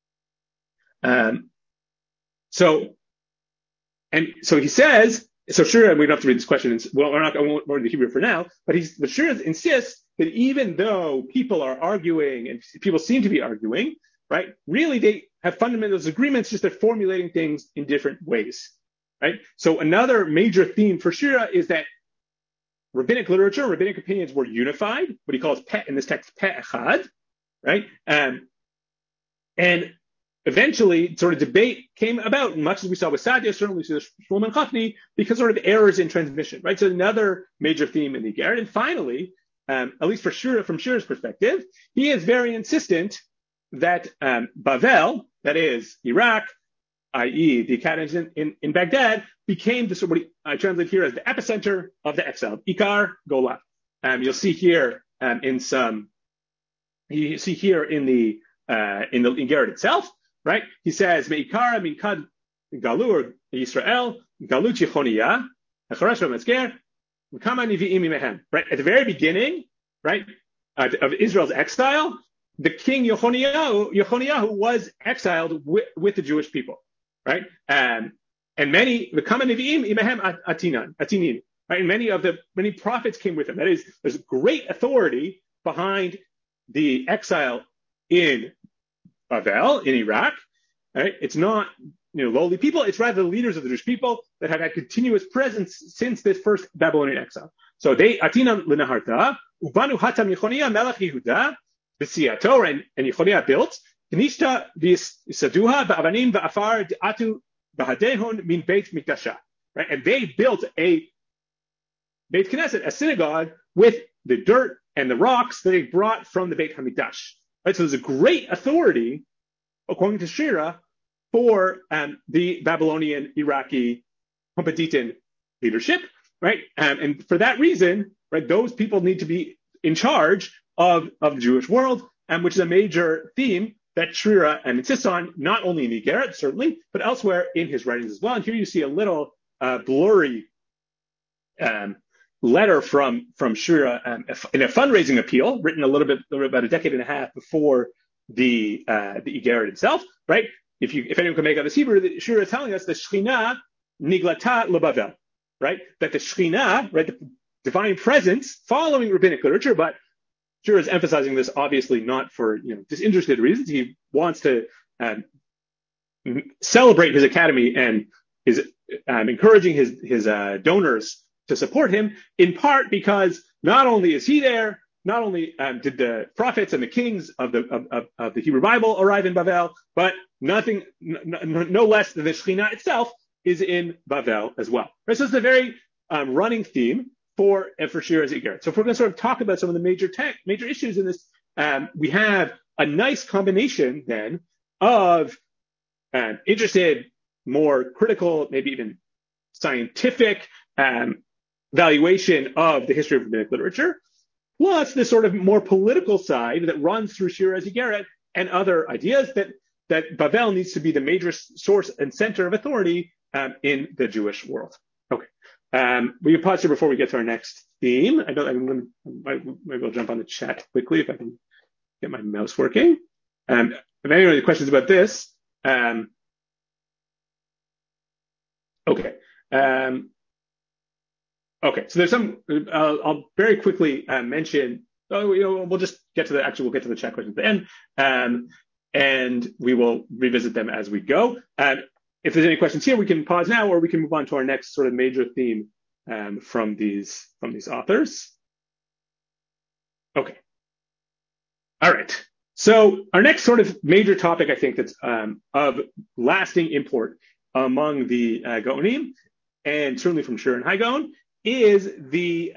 So he says, so Shrira, we don't have to read this question. Well, I won't read the Hebrew for now, but Shrira insists that even though people are arguing and people seem to be arguing, right, really they have fundamental disagreements, just they're formulating things in different ways, right? So another major theme for Shrira is that rabbinic literature, rabbinic opinions were unified, what he calls peh in this text, peh echad, right? And eventually, sort of debate came about, much as we saw with Saadia, certainly with Shmuel and Chafni, because sort of errors in transmission, right? So another major theme in the Iggeret. And finally, at least from Shira's perspective, he is very insistent that Bavel, that is Iraq, i.e. the Akkadians in Baghdad, became what I translate here as the epicenter of the exile, Ikar Gola. You'll see here in the Iggeret itself, right? He says, Me'ikar minkad galur Yisrael, galut Yechoniah, Acharesh v'Metzger, Kama Nivi'im imehem. Right? At the very beginning, right, of Israel's exile, the king Yechoniah was exiled with the Jewish people, right? And many, the Kama Nivi'im imehem atinin, right? And many prophets came with him. That is, there's great authority behind the exile in Bavel, in Iraq, right? It's not, lowly people. It's rather the leaders of the Jewish people that have had continuous presence since this first Babylonian exile. So they, Atinam l'naharta, ubanu hatam Yechoniah melech Yehuda, b'siyato, and Yechoniah built, Kenishta v'saduha ba'avanim v'afar atu b'hadehon min beit mikdasha, right? And they built a Beit Knesset, a synagogue, with the dirt and the rocks that they brought from the Beit Hamikdash. Right, so there's a great authority, according to Shrira, for the Babylonian Iraqi Competitan leadership, right? And for that reason, right, those people need to be in charge of the Jewish world, which is a major theme that Shrira insists on, not only in Iggeret, certainly, but elsewhere in his writings as well. And here you see a little blurry letter from Shrira in a fundraising appeal written about a decade and a half before the Iggeret itself, right? If anyone can make out this Hebrew, Shrira is telling us the Shekhinah niglata leBavel, right? That the Shekhinah, right, the divine presence, following rabbinic literature, but Shrira is emphasizing this obviously not for disinterested reasons. He wants to celebrate his academy and is encouraging his donors to support him, in part because not only is he there, not only did the prophets and the kings of the Hebrew Bible arrive in Bavel, but no less than the Shekhinah itself is in Bavel as well. Right? So it's a very running theme for Shira Ziegert. So if we're going to sort of talk about some of the major issues in this, we have a nice combination then of interested, more critical, maybe even scientific valuation of the history of rabbinic literature, plus this sort of more political side that runs through Shira Ziegert and other ideas that Bavel needs to be the major source and center of authority in the Jewish world. Okay. We can pause here before we get to our next theme. Maybe I'll jump on the chat quickly if I can get my mouse working. If anyone has questions about this, okay. Okay, so there's some. I'll very quickly mention. We'll just get to we'll get to the chat questions at the end, and we will revisit them as we go. If there's any questions here, we can pause now, or we can move on to our next sort of major theme from these authors. Okay. All right. So our next sort of major topic, I think, that's of lasting import among the Gaonim, and certainly from Shur and Haigaon, is the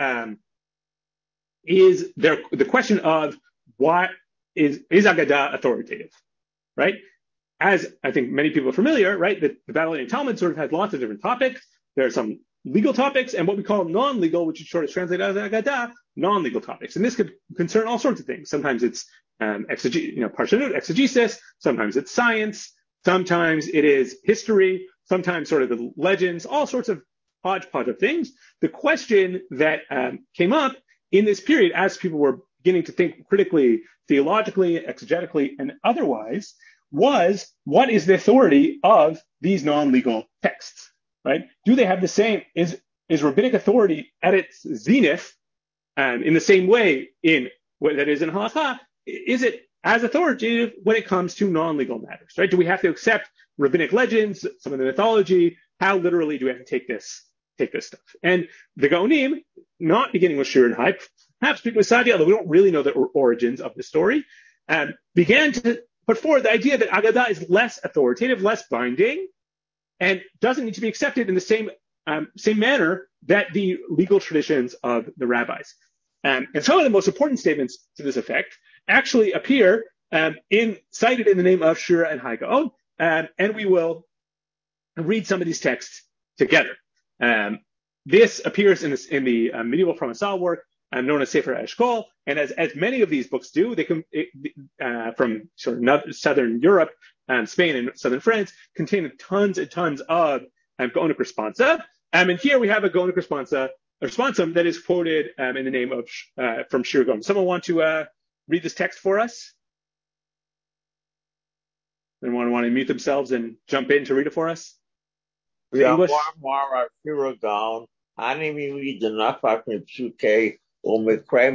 question of what is Agadah authoritative, right? As I think many people are familiar, right, the Babylonian Talmud sort of has lots of different topics. There are some legal topics and what we call non-legal, which is sort of translated as Agadah, non-legal topics. And this could concern all sorts of things. Sometimes it's Parshanut, exegesis. Sometimes it's science. Sometimes it is history. Sometimes sort of the legends, all sorts of hodgepodge of things. The question that came up in this period as people were beginning to think critically, theologically, exegetically, and otherwise was, what is the authority of these non-legal texts, right? Do they have the same, is rabbinic authority at its zenith in the same way in what that is in halakha? Is it as authoritative when it comes to non-legal matters, right? Do we have to accept rabbinic legends, some of the mythology? How literally do we have to take this stuff? And the Gaonim, not beginning with Shur and Hai, perhaps speaking with Saadia, although we don't really know the origins of the story, began to put forward the idea that Agadah is less authoritative, less binding, and doesn't need to be accepted in the same manner that the legal traditions of the rabbis. And some of the most important statements to this effect actually appear cited in the name of Shura and Haigaon, and we will read some of these texts together. This appears in the medieval Provençal work known as Sefer Eshkol, and as many of these books do, they come from sort of southern Europe, Spain and southern France, contain tons and tons of Gaonic responsa. And here we have a Gaonic responsum that is quoted in the name of from Shir Gaon. Someone want to read this text for us? Anyone want to mute themselves and jump in to read it for us? English? Do you want to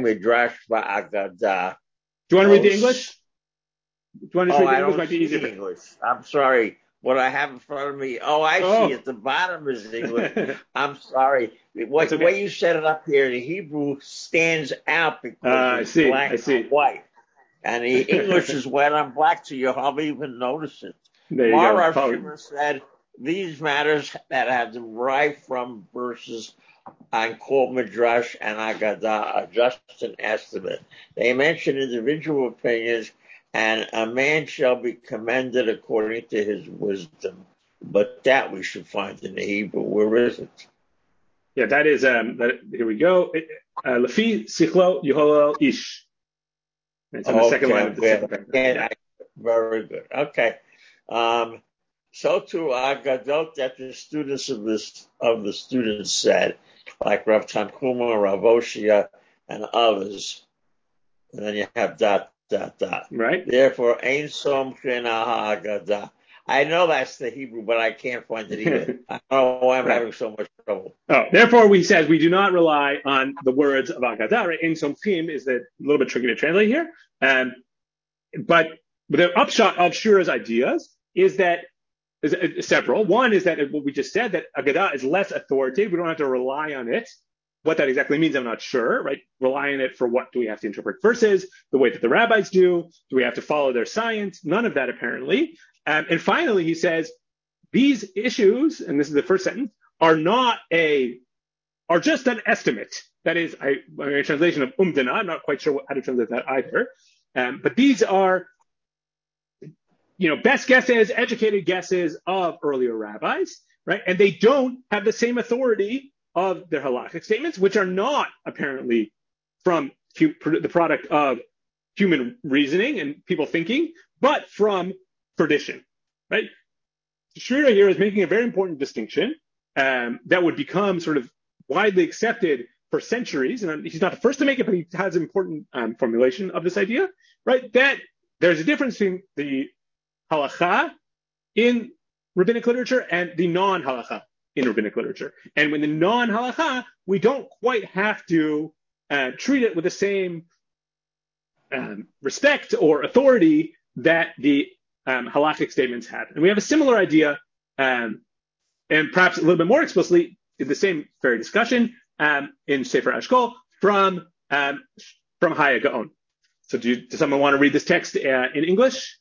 read the English? Do you want to read the English? Might be easier. English. I'm sorry. What I have in front of me. See. At the bottom is English. I'm sorry. The way you set it up here, the Hebrew stands out because it's black and white. And the English is white on black, so you'll hardly even notice it. Mara Shimmer said these matters that have derived from verses on Kol Midrash and Agadah are just an estimate. They mention individual opinions, and a man shall be commended according to his wisdom. But that we should find in the Hebrew. Where is it? Yeah, that is, here we go. Lefi Sichlo Yeholel Ish. It's on the second line of the second paragraph. Very good. Okay. So too, Agadot that the students of the students said, like Rav Tanchuma, Rav Oshia, and others. And then you have ... Right. Therefore, Ein Somchin Agadah. I know that's the Hebrew, but I can't find it either. I don't know why I'm having so much trouble. Therefore, we said we do not rely on the words of Agadah. Right? Ein Somchim is a little bit tricky to translate here. But the upshot of Shura's ideas is that several. One is that what we just said, that Agadah is less authoritative. We don't have to rely on it. What that exactly means, I'm not sure, right? Rely on it for what? Do we have to interpret verses the way that the rabbis do? Do we have to follow their science? None of that, apparently. And finally, he says, these issues, and this is the first sentence, are not a are just an estimate. That is a translation of umdana. I'm not quite sure how to translate that either. But these are, best guesses, educated guesses of earlier rabbis, right? And they don't have the same authority of their halakhic statements, which are not apparently from the product of human reasoning and people thinking, but from tradition, right? Shrira here is making a very important distinction that would become sort of widely accepted for centuries. And he's not the first to make it, but he has an important formulation of this idea, right? That there's a difference between the halakha in rabbinic literature and the non-halakha in rabbinic literature. And when the non-halakha, we don't quite have to treat it with the same respect or authority that the halakhic statements have. And we have a similar idea, and perhaps a little bit more explicitly in the same very discussion in Sefer Eshkol from Chaya Gaon. So does someone want to read this text in English?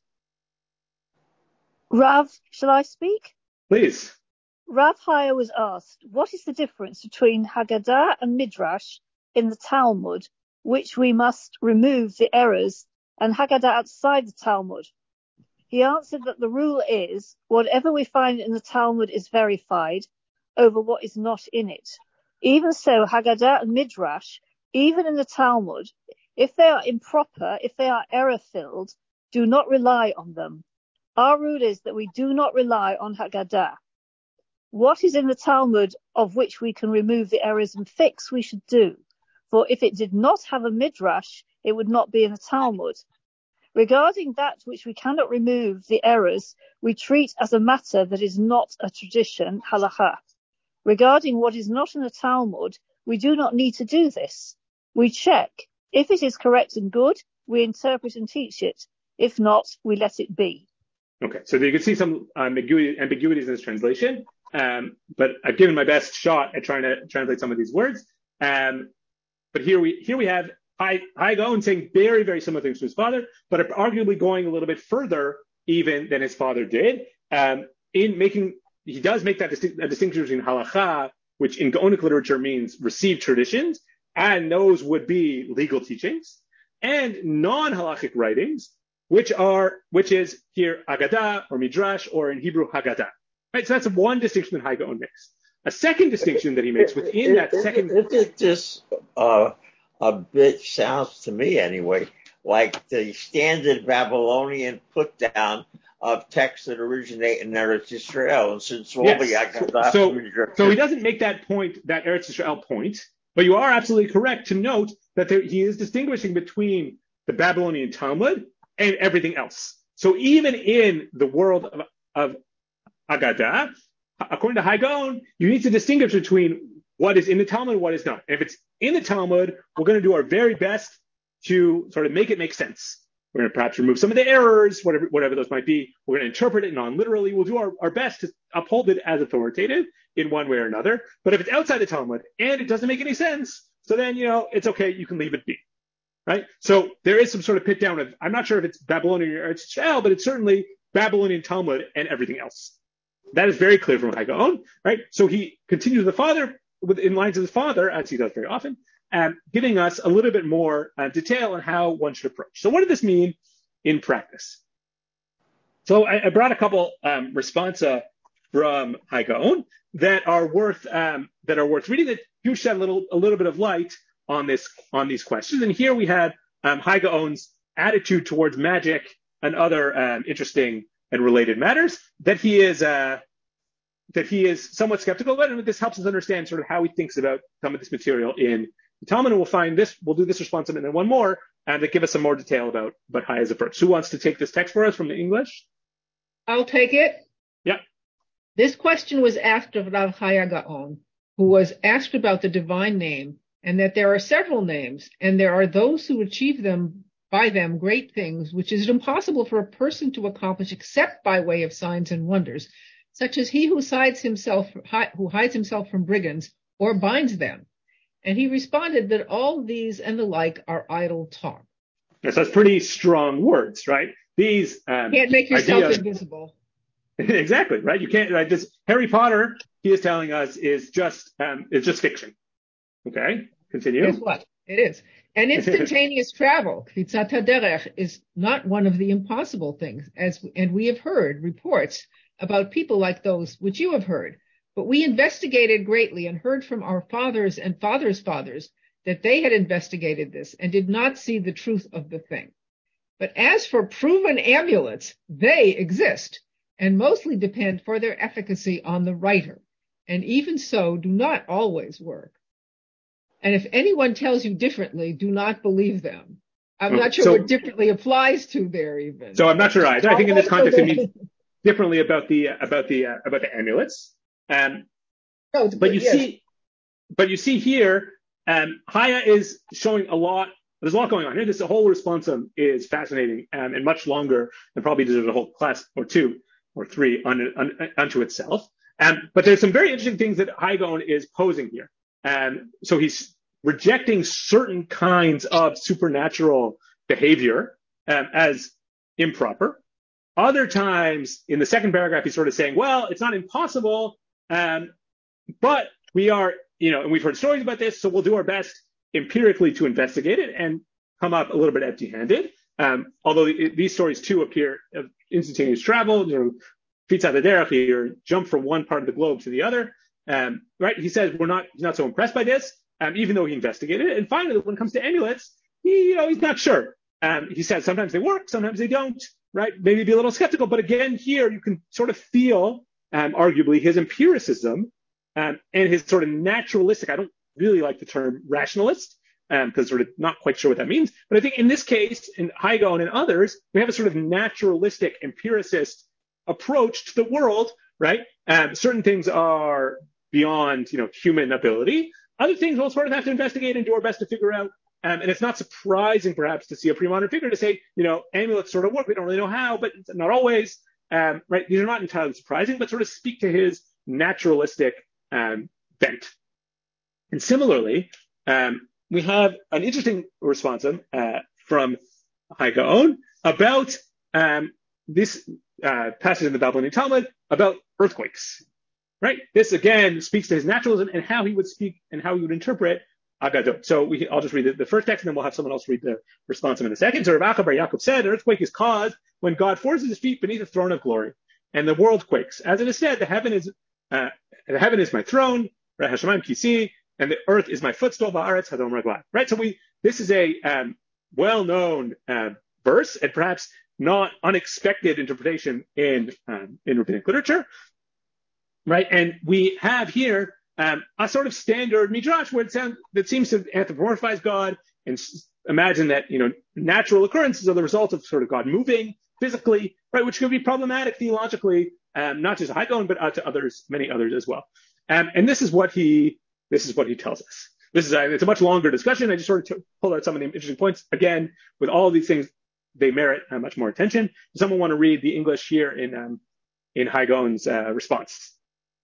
Rav, shall I speak? Please. Rav Chaya was asked, what is the difference between Haggadah and Midrash in the Talmud, which we must remove the errors, and Haggadah outside the Talmud? He answered that the rule is, whatever we find in the Talmud is verified over what is not in it. Even so, Haggadah and Midrash, even in the Talmud, if they are improper, if they are error-filled, do not rely on them. Our rule is that we do not rely on Haggadah. What is in the Talmud of which we can remove the errors and fix, we should do. For if it did not have a Midrash, it would not be in the Talmud. Regarding that which we cannot remove, the errors, we treat as a matter that is not a tradition, halakha. Regarding what is not in the Talmud, we do not need to do this. We check. If it is correct and good, we interpret and teach it. If not, we let it be. Okay, so you can see some ambiguities in this translation, but I've given my best shot at trying to translate some of these words. But here we have Chaya Gaon saying very, very similar things to his father, but arguably going a little bit further even than his father did. He does make that distinction between halakha, which in Gaonic literature means received traditions, and those would be legal teachings, and non-halachic writings, which is here Agadah or Midrash, or in Hebrew Haggadah. Right, so that's one distinction that Chaya Gaon makes. A second distinction that he makes within that second. It just a bit sounds to me anyway like the standard Babylonian put down of texts that originate in Eretz Israel, and since all the Agadah. So he doesn't make that point, that Eretz Israel point, but you are absolutely correct to note that he is distinguishing between the Babylonian Talmud and everything else. So even in the world of Agadah, according to Chaya Gaon, you need to distinguish between what is in the Talmud and what is not. And if it's in the Talmud, we're going to do our very best to sort of make it make sense. We're going to perhaps remove some of the errors, whatever those might be. We're going to interpret it non-literally. We'll do our best to uphold it as authoritative in one way or another. But if it's outside the Talmud and it doesn't make any sense, so then, it's okay. You can leave it be. Right? So there is some sort of pit down of, I'm not sure if it's Babylonian or Eretz Israel, but it's certainly Babylonian Talmud and everything else. That is very clear from Chaya Gaon, right? So he continues the father in lines of his father, as he does very often, giving us a little bit more detail on how one should approach. So what did this mean in practice? So I brought a couple responsa from Chaya Gaon that are worth reading, that do shed a little bit of light on these questions. And here we have Chaya Gaon's attitude towards magic and other interesting and related matters that he is somewhat skeptical about, and this helps us understand sort of how he thinks about some of this material in the Talmud. And we'll do this response and then one more that give us some more detail about Chaya's approach. Who wants to take this text for us from the English? I'll take it. Yeah. This question was asked of Rav Chaya Gaon, who was asked about the divine name, and that there are several names, and there are those who achieve them by them great things, which is impossible for a person to accomplish except by way of signs and wonders, such as he who hides himself from brigands or binds them. And he responded that all these and the like are idle talk. Yes, that's pretty strong words, right? These can't make yourself invisible. Exactly, right? You can't. Right? This Harry Potter, he is telling us, is just fiction. Okay, continue. Guess what? It is. And instantaneous travel, Kvitzat HaDerech, is not one of the impossible things, and we have heard reports about people like those which you have heard. But we investigated greatly and heard from our fathers and fathers' fathers that they had investigated this and did not see the truth of the thing. But as for proven amulets, they exist and mostly depend for their efficacy on the writer, and even so do not always work. And if anyone tells you differently, do not believe them. I'm not sure what differently applies to there even. So I'm not sure either. I think in this context it means differently about the amulets. But you see here, Chaya is showing a lot. There's a lot going on here. This whole responsum is fascinating and much longer than probably deserves a whole class or two or three unto itself. But there's some very interesting things that Chaya Gaon is posing here. So he's rejecting certain kinds of supernatural behavior as improper. Other times in the second paragraph, he's sort of saying, well, it's not impossible, but we are, and we've heard stories about this, so we'll do our best empirically to investigate it and come up a little bit empty-handed. Although these stories too appear of instantaneous travel, Kvitzat HaDerech, or jump from one part of the globe to the other. Right? He says he's not so impressed by this, even though he investigated it. And finally, when it comes to amulets, he's not sure. He says sometimes they work, sometimes they don't, right? Maybe be a little skeptical. But again, here you can sort of feel, arguably, his empiricism and his sort of naturalistic. I don't really like the term rationalist because sort of not quite sure what that means. But I think in this case, in Chaya Gaon and others, we have a sort of naturalistic empiricist approach to the world, right? Certain things are beyond, human ability. Other things we'll sort of have to investigate and do our best to figure out. And it's not surprising, perhaps, to see a pre-modern figure to say, amulets sort of work. We don't really know how, but it's not always. Right? These are not entirely surprising, but sort of speak to his naturalistic bent. And similarly, we have an interesting responsum from Chaya Gaon about this passage in the Babylonian Talmud about earthquakes. Right? This again speaks to his naturalism and how he would speak and how he would interpret Agadot. So I'll just read the first text and then we'll have someone else read the responsum in a second. So Rav Acha bar Yaakov said, an earthquake is caused when God forces his feet beneath the throne of glory and the world quakes. As it is said, the heaven is my throne, Hashemayim kisi, and the earth is my footstool, Ba'aretz hadom raglai. Right? So this is a well-known verse and perhaps not unexpected interpretation in rabbinic literature. Right, and we have here a sort of standard midrash where that seems to anthropomorphize God and imagine that natural occurrences are the result of sort of God moving physically, right, which could be problematic theologically, not just Chaya Gaon but to others, many others as well. And this is what he tells us. It's a much longer discussion. I just sort of pulled out some of the interesting points. Again, with all of these things, they merit much more attention. Does someone want to read the English here in Chaya Gaon's response?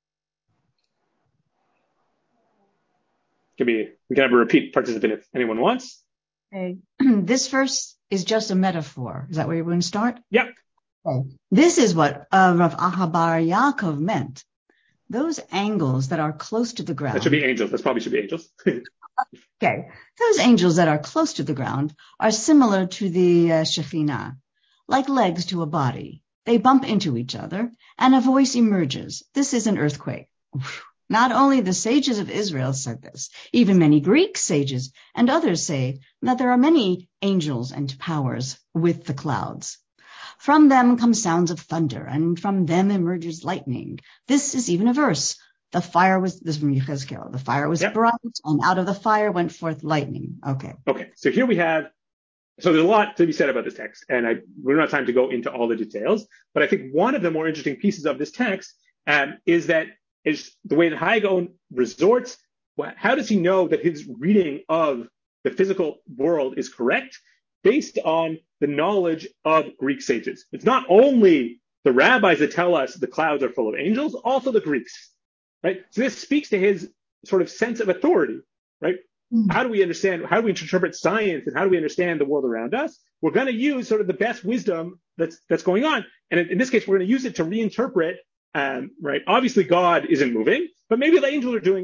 We can have a repeat participant if anyone wants. Okay. This verse is just a metaphor. Is that where you're going to start? Yep. Okay. This is what Rav Acha bar Yaakov meant. Those angles that are close to the ground. That should be angels. That probably should be angels. Okay. Those angels that are close to the ground are similar to the Shekhinah, like legs to a body. They bump into each other and a voice emerges. This is an earthquake. Not only the sages of Israel said this, even many Greek sages and others say that there are many angels and powers with the clouds. From them come sounds of thunder, and from them emerges lightning. This is even a verse. This is from Yechezkel. The fire was bright, and out of the fire went forth lightning. Okay. So here we have, so there's a lot to be said about this text, and we don't have time to go into all the details, but I think one of the more interesting pieces of this text is the way that Chaya Gaon resorts. How does he know that his reading of the physical world is correct? Based on the knowledge of Greek sages. It's not only the rabbis that tell us the clouds are full of angels, also the Greeks, right? So this speaks to his sort of sense of authority, right? Mm-hmm. How do we interpret science, and how do we understand the world around us? We're going to use sort of the best wisdom that's going on. And in this case, we're going to use it to reinterpret. Right? Obviously, God isn't moving, but maybe the angels are doing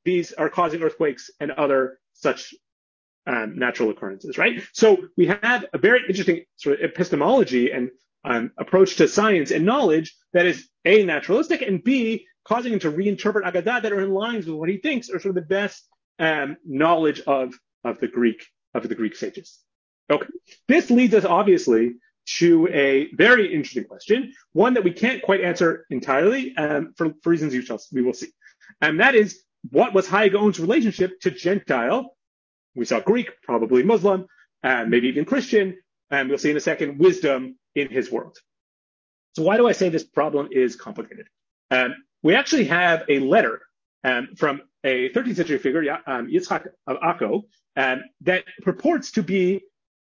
these are causing earthquakes and other such natural occurrences, right? So we have a very interesting sort of epistemology and approach to science and knowledge that is A, naturalistic, and B, causing him to reinterpret Agadah that are in lines with what he thinks are sort of the best knowledge of the Greek sages. Okay, this leads us obviously to a very interesting question, one that we can't quite answer entirely for reasons we will see. And that is, what was Hai Gaon's relationship to Gentile? We saw Greek, probably Muslim, maybe even Christian, and we'll see in a second, wisdom in his world. So why do I say this problem is complicated? We actually have a letter from a 13th century figure, Yitzhak of Akko, that purports to be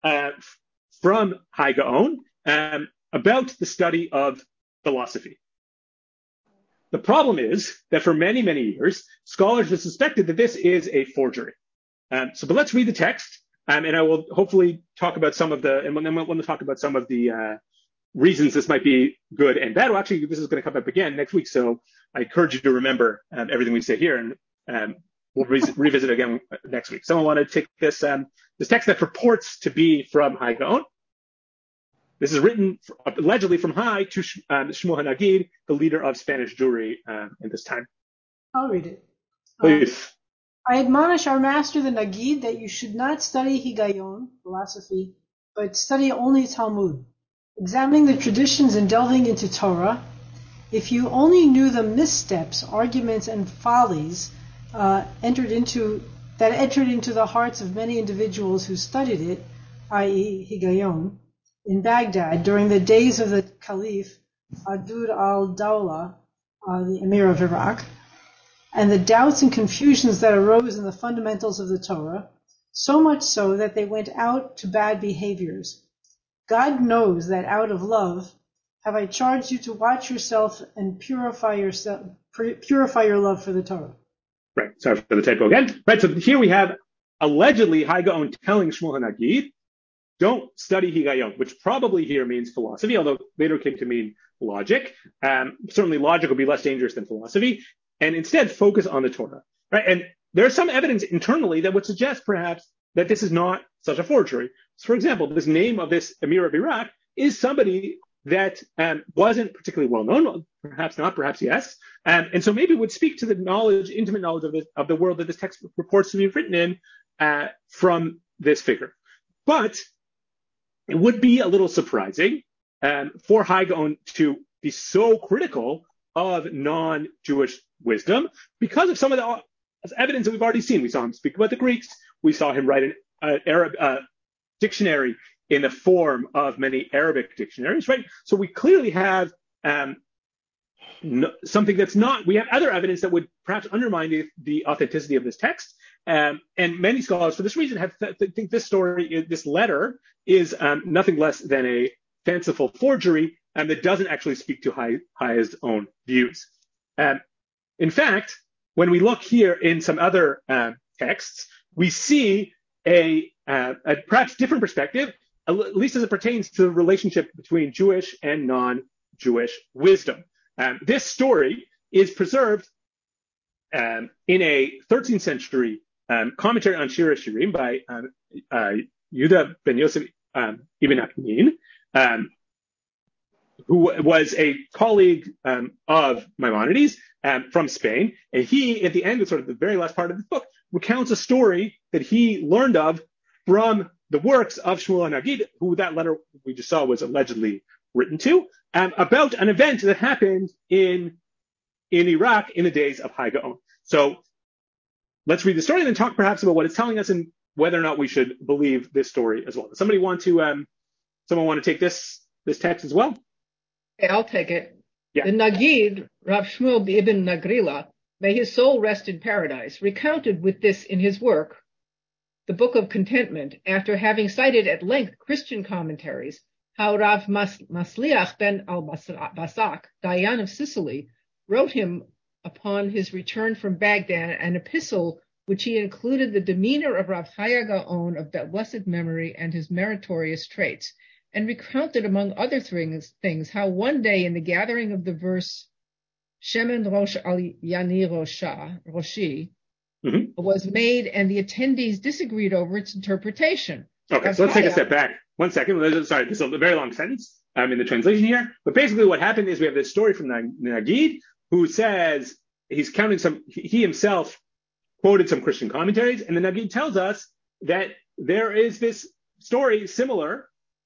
from Hai Gaon about the study of philosophy. The problem is that for many, many years, scholars have suspected that this is a forgery. But let's read the text, and I will hopefully talk about some of the, and then we'll talk about some of the reasons this might be good and bad. Well, actually, this is going to come up again next week, so I encourage you to remember everything we say here, and we'll revisit again next week. Someone want to take this text that purports to be from Hai Gaon. This is written allegedly from Hai to Shmuel HaNagid, the leader of Spanish Jewry in this time. I'll read it. Please. I admonish our master the Nagid that you should not study Higayon, philosophy, but study only Talmud, examining the traditions and delving into Torah. If you only knew the missteps, arguments, and follies entered into the hearts of many individuals who studied it, i.e. Higayon, in Baghdad during the days of the Caliph Adud al-Dawla, the Emir of Iraq, and the doubts and confusions that arose in the fundamentals of the Torah, so much so that they went out to bad behaviors. God knows that out of love have I charged you to watch yourself and purify your love for the Torah. Right, sorry for the typo again. Right, so here we have allegedly Hai Gaon telling Shmuel HaNagid, don't study Higayon, which probably here means philosophy, although later came to mean logic. Certainly logic would be less dangerous than philosophy. And instead focus on the Torah, right? And there's some evidence internally that would suggest perhaps that this is not such a forgery. So for example, this name of this Emir of Iraq is somebody that wasn't particularly well known, perhaps not, perhaps yes. And so maybe would speak to the intimate knowledge of the world that this text purports to be written in from this figure. But it would be a little surprising for Hai Gaon to be so critical of non-Jewish wisdom because of some of the evidence that we've already seen. We saw him speak about the Greeks. We saw him write an Arab dictionary in the form of many Arabic dictionaries, right? So we clearly have something that's not, we have other evidence that would perhaps undermine the authenticity of this text. And many scholars, for this reason, think this letter is nothing less than a fanciful forgery and that doesn't actually speak to Hai's own views. In fact, when we look here in some other texts, we see a perhaps different perspective, at least as it pertains to the relationship between Jewish and non-Jewish wisdom. This story is preserved in a 13th century commentary on Shir HaShirim by Yehuda ben Yosef ibn Aknin, who was a colleague of Maimonides from Spain. And he, at the end of sort of the very last part of the book, recounts a story that he learned of from the works of Shmuel HaNagid, who that letter we just saw was allegedly written to, about an event that happened in Iraq in the days of Hai Gaon. So let's read the story and then talk perhaps about what it's telling us and whether or not we should believe this story as well. Does somebody want to take this text as well? Okay, I'll take it. Yeah. The Nagid, Rav Shmuel ibn Nagrila, may his soul rest in paradise, recounted with this in his work, The Book of Contentment, after having cited at length Christian commentaries, how Rav Masliach ben al-Basak, Dayan of Sicily, wrote him upon his return from Baghdad an epistle which he included the demeanor of Rav Chaya Gaon of blessed memory and his meritorious traits, and recounted among other things how one day in the gathering of the verse Shemen Rosh al Yani Roshi, was made, and the attendees disagreed over its interpretation. Okay, so let's take a step back. 1 second. Sorry, this is a very long sentence in the translation here. But basically what happened is we have this story from the Nagid who says he's counting he himself quoted some Christian commentaries, and the Nagid tells us that there is this story similar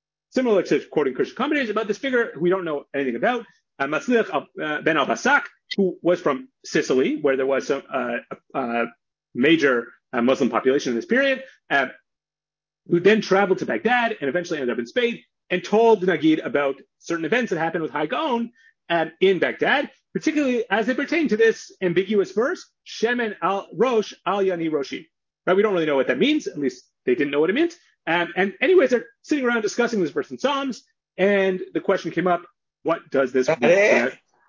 to quoting Christian commentaries about this figure who we don't know anything about, Matzliach ben al-Basak, who was from Sicily, where there was a major Muslim population in this period, who then traveled to Baghdad and eventually ended up in Spain and told the Nagid about certain events that happened with Hai Gaon in Baghdad, particularly as they pertain to this ambiguous verse, Shemen al Rosh al Yani Roshi. Right? We don't really know what that means. At least they didn't know what it meant. And anyways, they're sitting around discussing this verse in Psalms, and the question came up, what does this mean?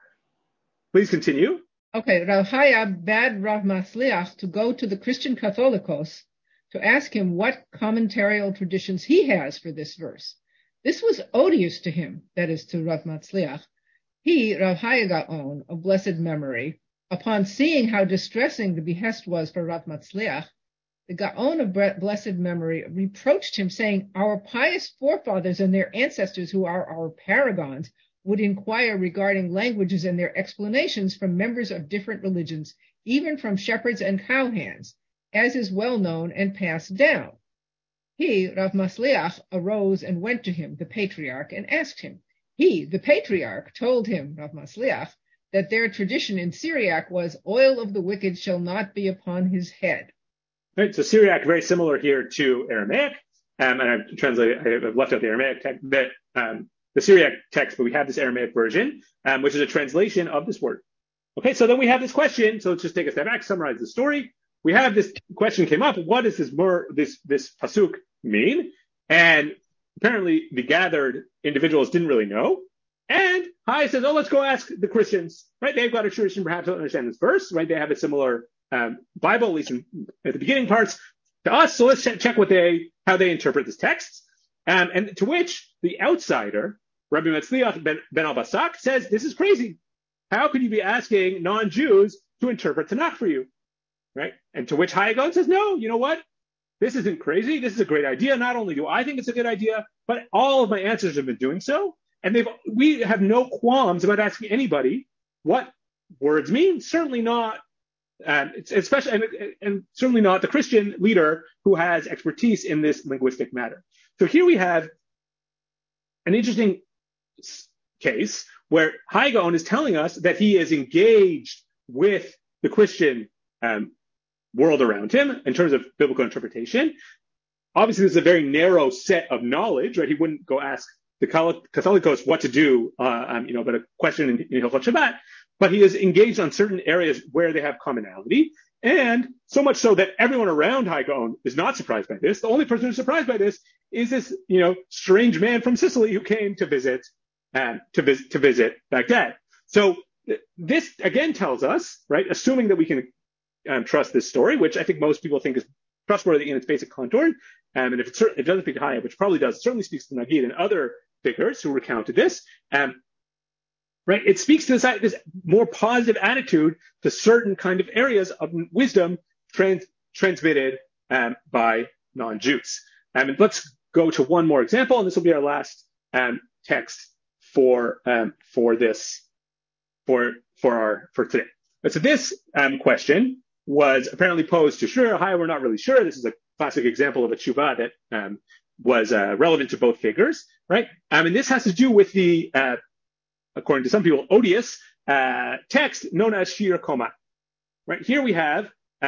Please continue. Okay, Rav Chaya bade Rav Matzliach to go to the Christian Catholicos to ask him what commentarial traditions he has for this verse. This was odious to him, that is to Rav Matzliach. He, Rav Chaya Gaon, of blessed memory, upon seeing how distressing the behest was for Rav Matzliach, the Gaon of blessed memory reproached him, saying, our pious forefathers and their ancestors, who are our paragons, would inquire regarding languages and their explanations from members of different religions, even from shepherds and cowhands, as is well known and passed down. He, Rav Matzliach, arose and went to him, the patriarch, and asked him. He, the patriarch, told him, Rav Matzliach, that their tradition in Syriac was, oil of the wicked shall not be upon his head. Right, so Syriac, very similar here to Aramaic, and I've left out the Aramaic text, the Syriac text, but we have this Aramaic version, which is a translation of this word. Okay, so then we have this question. So let's just take a step back, summarize the story. We have this question came up. What does this pasuk mean? And apparently the gathered individuals didn't really know. And Hai says, let's go ask the Christians, right? They've got a tradition perhaps to understand this verse, right? They have a similar Bible, at least at the beginning parts, to us. So let's check how they interpret this text. And to which the outsider, Rabbi Matzliach ben al-Basak, says, this is crazy. How could you be asking non-Jews to interpret Tanakh for you? Right? And to which Hai Gaon says, no, you know what? This isn't crazy. This is a great idea. Not only do I think it's a good idea, but all of my answers have been doing so. And we have no qualms about asking anybody what words mean. Certainly not, especially, and certainly not the Christian leader who has expertise in this linguistic matter. So here we have an interesting case where Hai Gaon is telling us that he is engaged with the Christian world around him in terms of biblical interpretation. Obviously, this is a very narrow set of knowledge, right? He wouldn't go ask the Catholicos what to do, but a question in Hilchot Shabbat. But he is engaged on certain areas where they have commonality, and so much so that everyone around Hai Gaon is not surprised by this. The only person who's surprised by this is this, strange man from Sicily who came to visit Baghdad. So this again tells us, right, assuming that we can trust this story, which I think most people think is trustworthy in its basic contour, and if it doesn't speak to Hai, which probably does, it certainly speaks to Nagid and other figures who recounted this. Right, it speaks to this more positive attitude to certain kind of areas of wisdom transmitted by non-Jews. And let's go to one more example, and this will be our last text for today. So this question was apparently posed to Shur. Hai, we're not really sure. This is a classic example of a tshuva that was relevant to both figures, right? And this has to do with the according to some people, odious text known as Shir Koma. Right here we have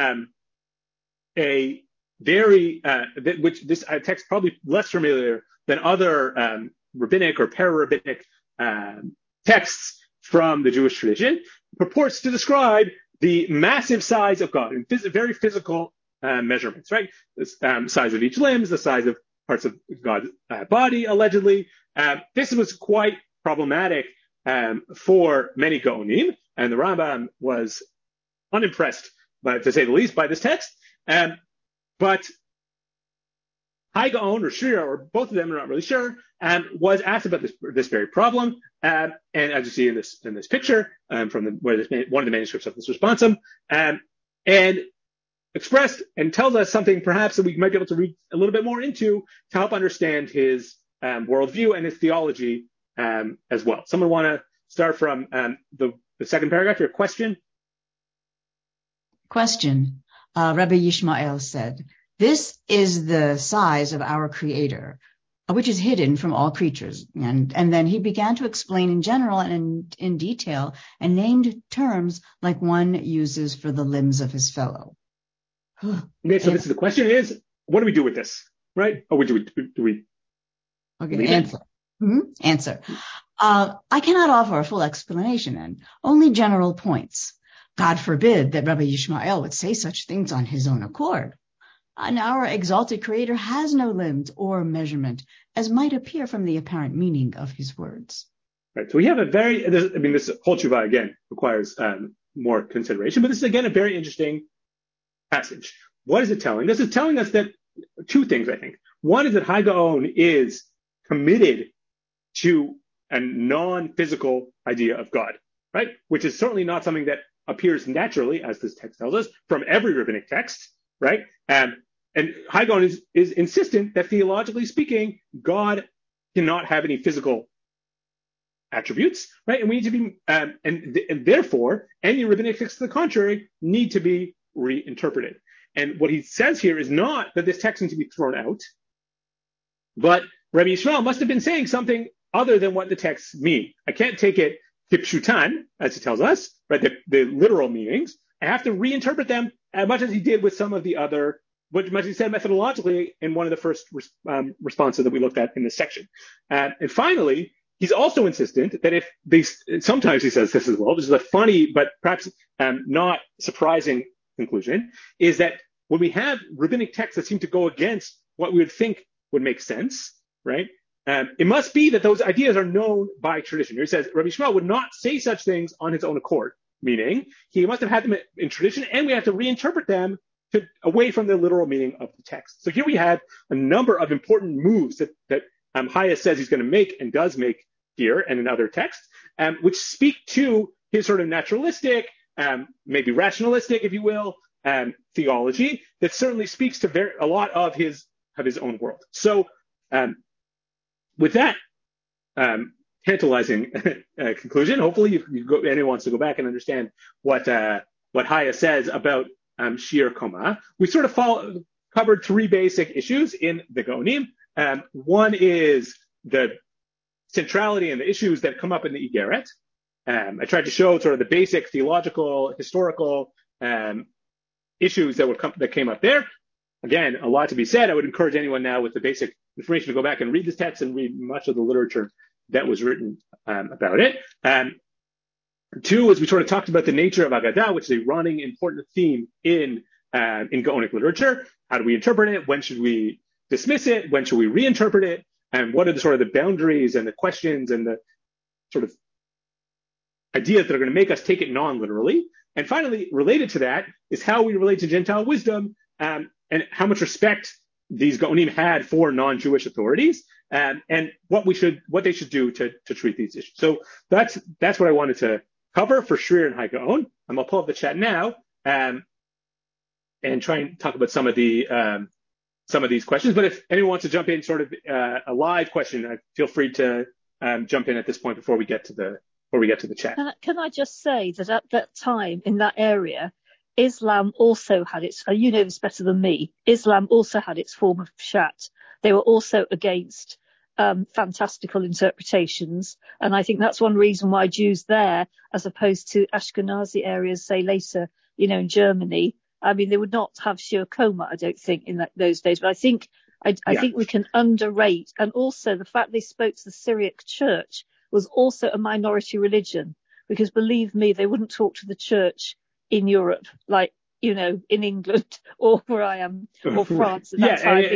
a very which this text probably less familiar than other rabbinic or para-rabbinic texts from the Jewish tradition, purports to describe the massive size of God in very physical measurements. Right, the size of each limb, the size of parts of God's body, allegedly. This was quite problematic for many Gaonim, and the Rambam was unimpressed, to say the least, by this text. But Hai Gaon or Shira, or both of them are not really sure, was asked about this very problem. And as you see in this picture, from one of the manuscripts of this responsum, and expressed and tells us something perhaps that we might be able to read a little bit more into to help understand his worldview and his theology as well. Someone want to start from the second paragraph, your question? Question. Rabbi Yishmael said, "This is the size of our Creator, which is hidden from all creatures." And then he began to explain in general and in detail and named terms like one uses for the limbs of his fellow. Okay, so the question is, what do we do with this, right? Oh, do we? Okay, answer. Answer. I cannot offer a full explanation and only general points. God forbid that Rabbi Yishmael would say such things on his own accord. And our exalted Creator has no limbs or measurement, as might appear from the apparent meaning of his words. Right. So we have this whole tshuva again requires more consideration, but this is again a very interesting passage. What is it telling? This is telling us that two things, I think. One is that Hai Gaon is committed to a non-physical idea of God, right? Which is certainly not something that appears naturally, as this text tells us, from every rabbinic text, right? And Hai Gaon is insistent that theologically speaking, God cannot have any physical attributes, right? And we need to be, and therefore, any rabbinic texts to the contrary need to be reinterpreted. And what he says here is not that this text needs to be thrown out, but Rabbi Yishmael must have been saying something other than what the texts mean. I can't take it kipshutan, as it tells us, right? The literal meanings. I have to reinterpret them as much as he did with some of the other, much as he said methodologically in one of the first responses that we looked at in this section. And finally, he's also insistent that if they, sometimes he says this as well, which is a funny but perhaps not surprising conclusion, is that when we have rabbinic texts that seem to go against what we would think would make sense, right? It must be that those ideas are known by tradition. Here he says Rabbi Yishmael would not say such things on his own accord, meaning he must have had them in tradition, and we have to reinterpret them away from the literal meaning of the text. So here we have a number of important moves that Chaya says he's going to make and does make here and in other texts, which speak to his sort of naturalistic, maybe rationalistic, if you will, theology that certainly speaks to a lot of his own world. So with that tantalizing conclusion, hopefully anyone wants to go back and understand what Chaya says about Shir Koma. We sort of covered three basic issues in the Gaonim. One is the centrality and the issues that come up in the Igeret. I tried to show sort of the basic theological, historical issues that came up there. Again, a lot to be said. I would encourage anyone now with the basic information to go back and read this text and read much of the literature that was written about it. Two is we sort of talked about the nature of Agadah, which is a running important theme in Gaonic literature. How do we interpret it? When should we dismiss it? When should we reinterpret it? And what are the sort of the boundaries and the questions and the sort of ideas that are going to make us take it non-literally? And finally, related to that is how we relate to Gentile wisdom and how much respect these Gaonim had for non-Jewish authorities and what they should do to treat these issues. So that's what I wanted to cover for Shrir and Hai Gaon. I'll pull up the chat now and try and talk about some of these questions. But if anyone wants to jump in, sort of a live question, feel free to jump in at this point before we get to the chat. Can I just say that at that time in that area, Islam also had its, you know this better than me, Islam also had its form of pshat. They were also against fantastical interpretations. And I think that's one reason why Jews there, as opposed to Ashkenazi areas, say later, in Germany, I mean, they would not have Shir Koma, I don't think, in those days. But I think we can underrate. And also the fact they spoke to the Syriac church was also a minority religion, because believe me, they wouldn't talk to the church in Europe, like, in England or where I am, or France at that time.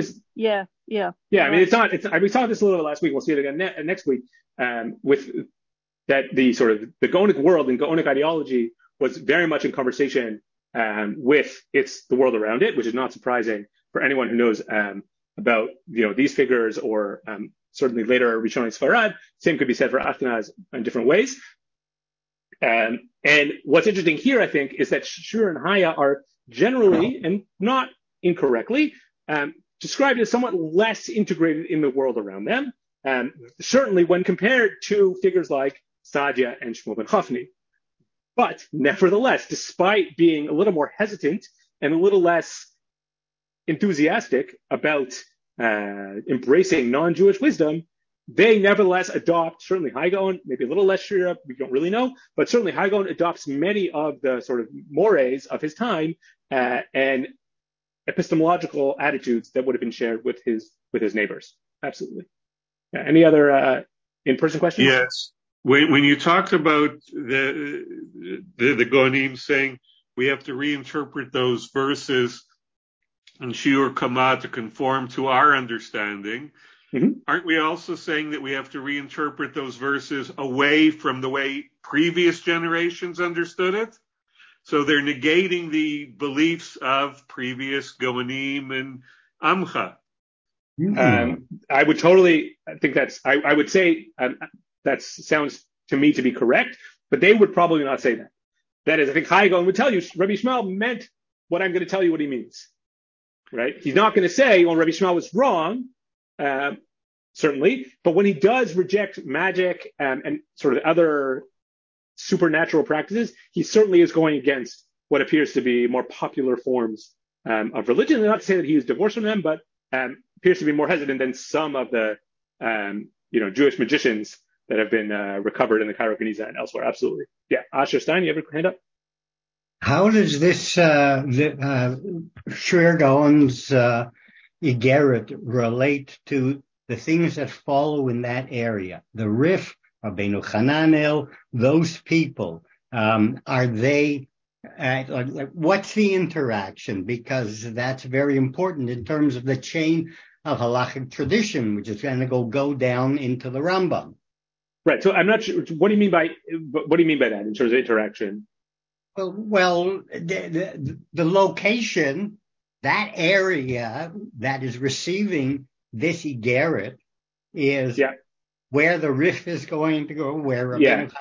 I mean, we saw this a little last week. We'll see it again next week with that the sort of the Gaonic world and Gaonic ideology was very much in conversation with the world around it, which is not surprising for anyone who knows about these figures or certainly later Rishonim Sfarad. Same could be said for Ashkenaz in different ways. And what's interesting here, I think, is that Shur and Chaya are generally, and not incorrectly, described as somewhat less integrated in the world around them. Certainly when compared to figures like Saadia and Shmuel ben Chafni. But nevertheless, despite being a little more hesitant and a little less enthusiastic about embracing non-Jewish wisdom, they nevertheless adopt, certainly Hai Gaon, maybe a little less Shira, we don't really know, but certainly Hai Gaon adopts many of the sort of mores of his time and epistemological attitudes that would have been shared with his neighbors. Absolutely. Any other in-person questions? Yes. When you talked about the Gonim saying we have to reinterpret those verses in Shiur Kama to conform to our understanding, aren't we also saying that we have to reinterpret those verses away from the way previous generations understood it? So they're negating the beliefs of previous Gonim and Amcha. I would totally think I would say that sounds to me to be correct, but they would probably not say that. That is, I think Hai Gaon would tell you, Rabbi Yishmael meant what I'm going to tell you what he means. Right? He's not going to say, well, Rabbi Yishmael was wrong, certainly, but when he does reject magic and sort of other supernatural practices, he certainly is going against what appears to be more popular forms of religion. And not to say that he is divorced from them, but appears to be more hesitant than some of the Jewish magicians that have been recovered in the Cairo Geniza and elsewhere. Absolutely. Yeah. Asher Stein, you have a hand up? How does this Shir Gaon's Igeret relate to the things that follow in that area? The Rif, Rabbeinu Hananel, those people, are they, what's the interaction? Because that's very important in terms of the chain of halachic tradition, which is going to go down into the Rambam. Right. So I'm not sure. What do you mean by that in terms of interaction? Well, the location, that area that is receiving this Igeret is where the Rif is going to go, where the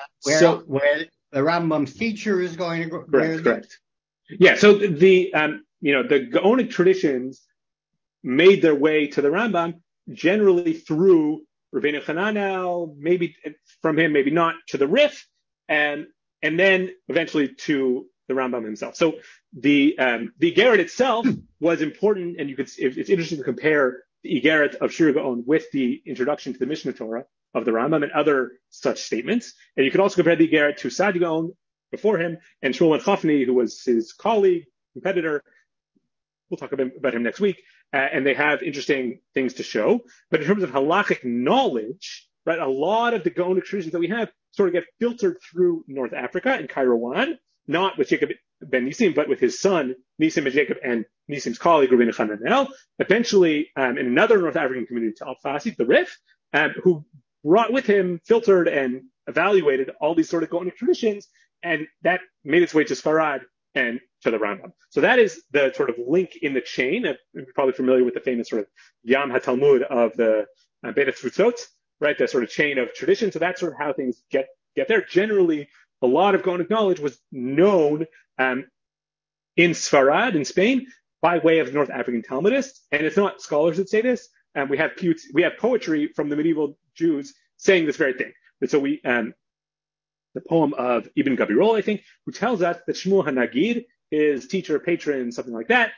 Rambam's teacher is going to go. Correct. Yeah. So the Gaonic traditions made their way to the Rambam generally through Rabbeinu Hananel, maybe from him, maybe not, to the Rif, and then eventually to the Rambam himself. So the Igeret itself was important, and it's interesting to compare the Igeret of Shir Gaon with the introduction to the Mishnah Torah of the Rambam and other such statements. And you can also compare the Igeret to Saadia Gaon before him and Shmuel ben Chafni, who was his colleague, competitor. We'll talk about him next week. And they have interesting things to show. But in terms of halachic knowledge, right, a lot of the Gaonic traditions that we have sort of get filtered through North Africa and Kairouan, not with Jacob ben Nisim, but with his son, Nisim ben Jacob, and Nisim's colleague, Rabbeinu Hananel. Eventually, in another North African community, to Al-Fasi, the Rif, who brought with him, filtered and evaluated all these sort of Gaonic traditions, and that made its way to Sfarad and to the Rambam. So that is the sort of link in the chain. You're probably familiar with the famous sort of Yam HaTalmud of the Beit HaTfutzot, right? The sort of chain of tradition. So that's sort of how things get there. Generally, a lot of Gaonic knowledge was known in Sfarad, in Spain, by way of North African Talmudists. And it's not scholars that say this. We have poetry from the medieval Jews saying this very thing. And so the poem of Ibn Gabirol, I think, who tells us that Shmuel HaNagid, his teacher, patron, something like that,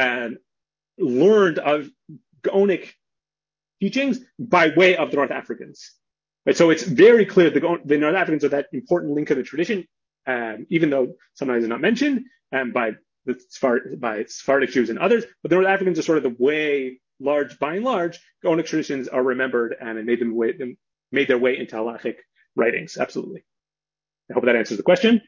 learned of Gaonic teachings by way of the North Africans. Right? So it's very clear the North Africans are that important link of the tradition, even though sometimes it's not mentioned by Sephardic Jews and others. But the North Africans are sort of the way, by and large, Gaonic traditions are remembered and made their way into halachic writings. Absolutely. I hope that answers the question.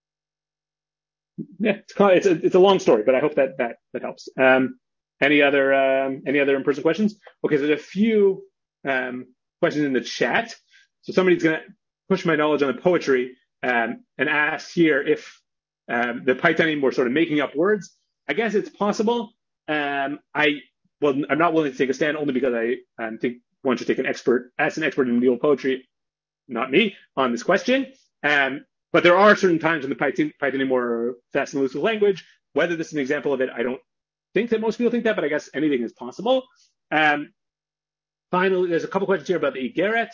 Yeah, it's a long story, but I hope that helps. Any other in-person questions? Okay, so there's a few questions in the chat. So somebody's going to push my knowledge on the poetry and ask here if the Paitanim were sort of making up words. I guess it's possible. I'm not willing to take a stand only because I think one should ask an expert in medieval poetry, not me, on this question. But there are certain times when the Paitanim were fast and loose with language, Whether this is an example of it, I don't think that most people think that, but I guess anything is possible. Finally, there's a couple questions here about the Igeret.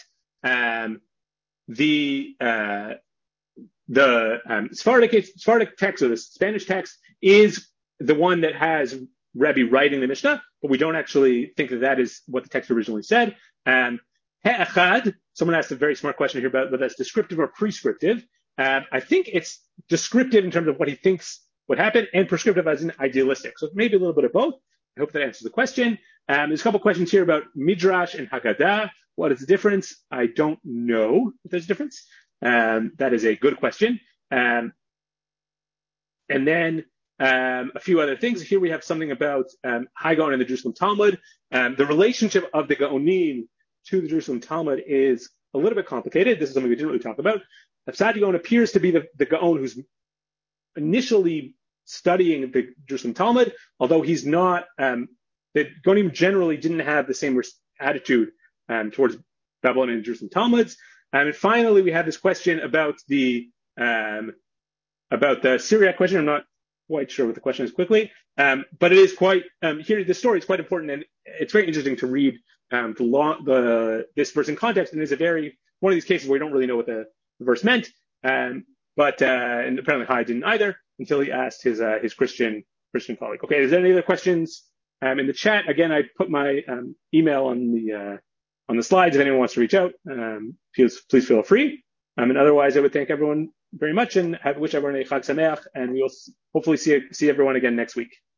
The Sephardic text, or the Spanish text, is the one that has Rebbe writing the Mishnah, but we don't actually think that that is what the text originally said. He'echad, someone asked a very smart question here about whether that's descriptive or prescriptive. I think it's descriptive in terms of what he thinks would happen, and prescriptive as in idealistic. So maybe a little bit of both. I hope that answers the question. There's a couple questions here about Midrash and Haggadah. What is the difference? I don't know if there's a difference. That is a good question. And then a few other things. Here we have something about Hai Gaon and the Jerusalem Talmud. The relationship of the Gaonim to the Jerusalem Talmud is a little bit complicated. This is something we didn't really talk about. Saadia Gaon appears to be the Gaon who's initially studying the Jerusalem Talmud, although he's not. The Gaonim generally didn't have the same attitude towards Babylon and Jerusalem Talmuds. And finally, we have this question about the Syriac question. I'm not quite sure what the question is quickly, but it is quite here. The story is quite important, and it's very interesting to read this verse in context. And it's one of these cases where you don't really know what the verse meant, but apparently Hai didn't either until he asked his Christian colleague. Okay, is there any other questions in the chat? Again, I put my email on the slides. If anyone wants to reach out, please feel free. And otherwise, I would thank everyone very much and wish everyone a Chag Sameach, and we'll hopefully see everyone again next week.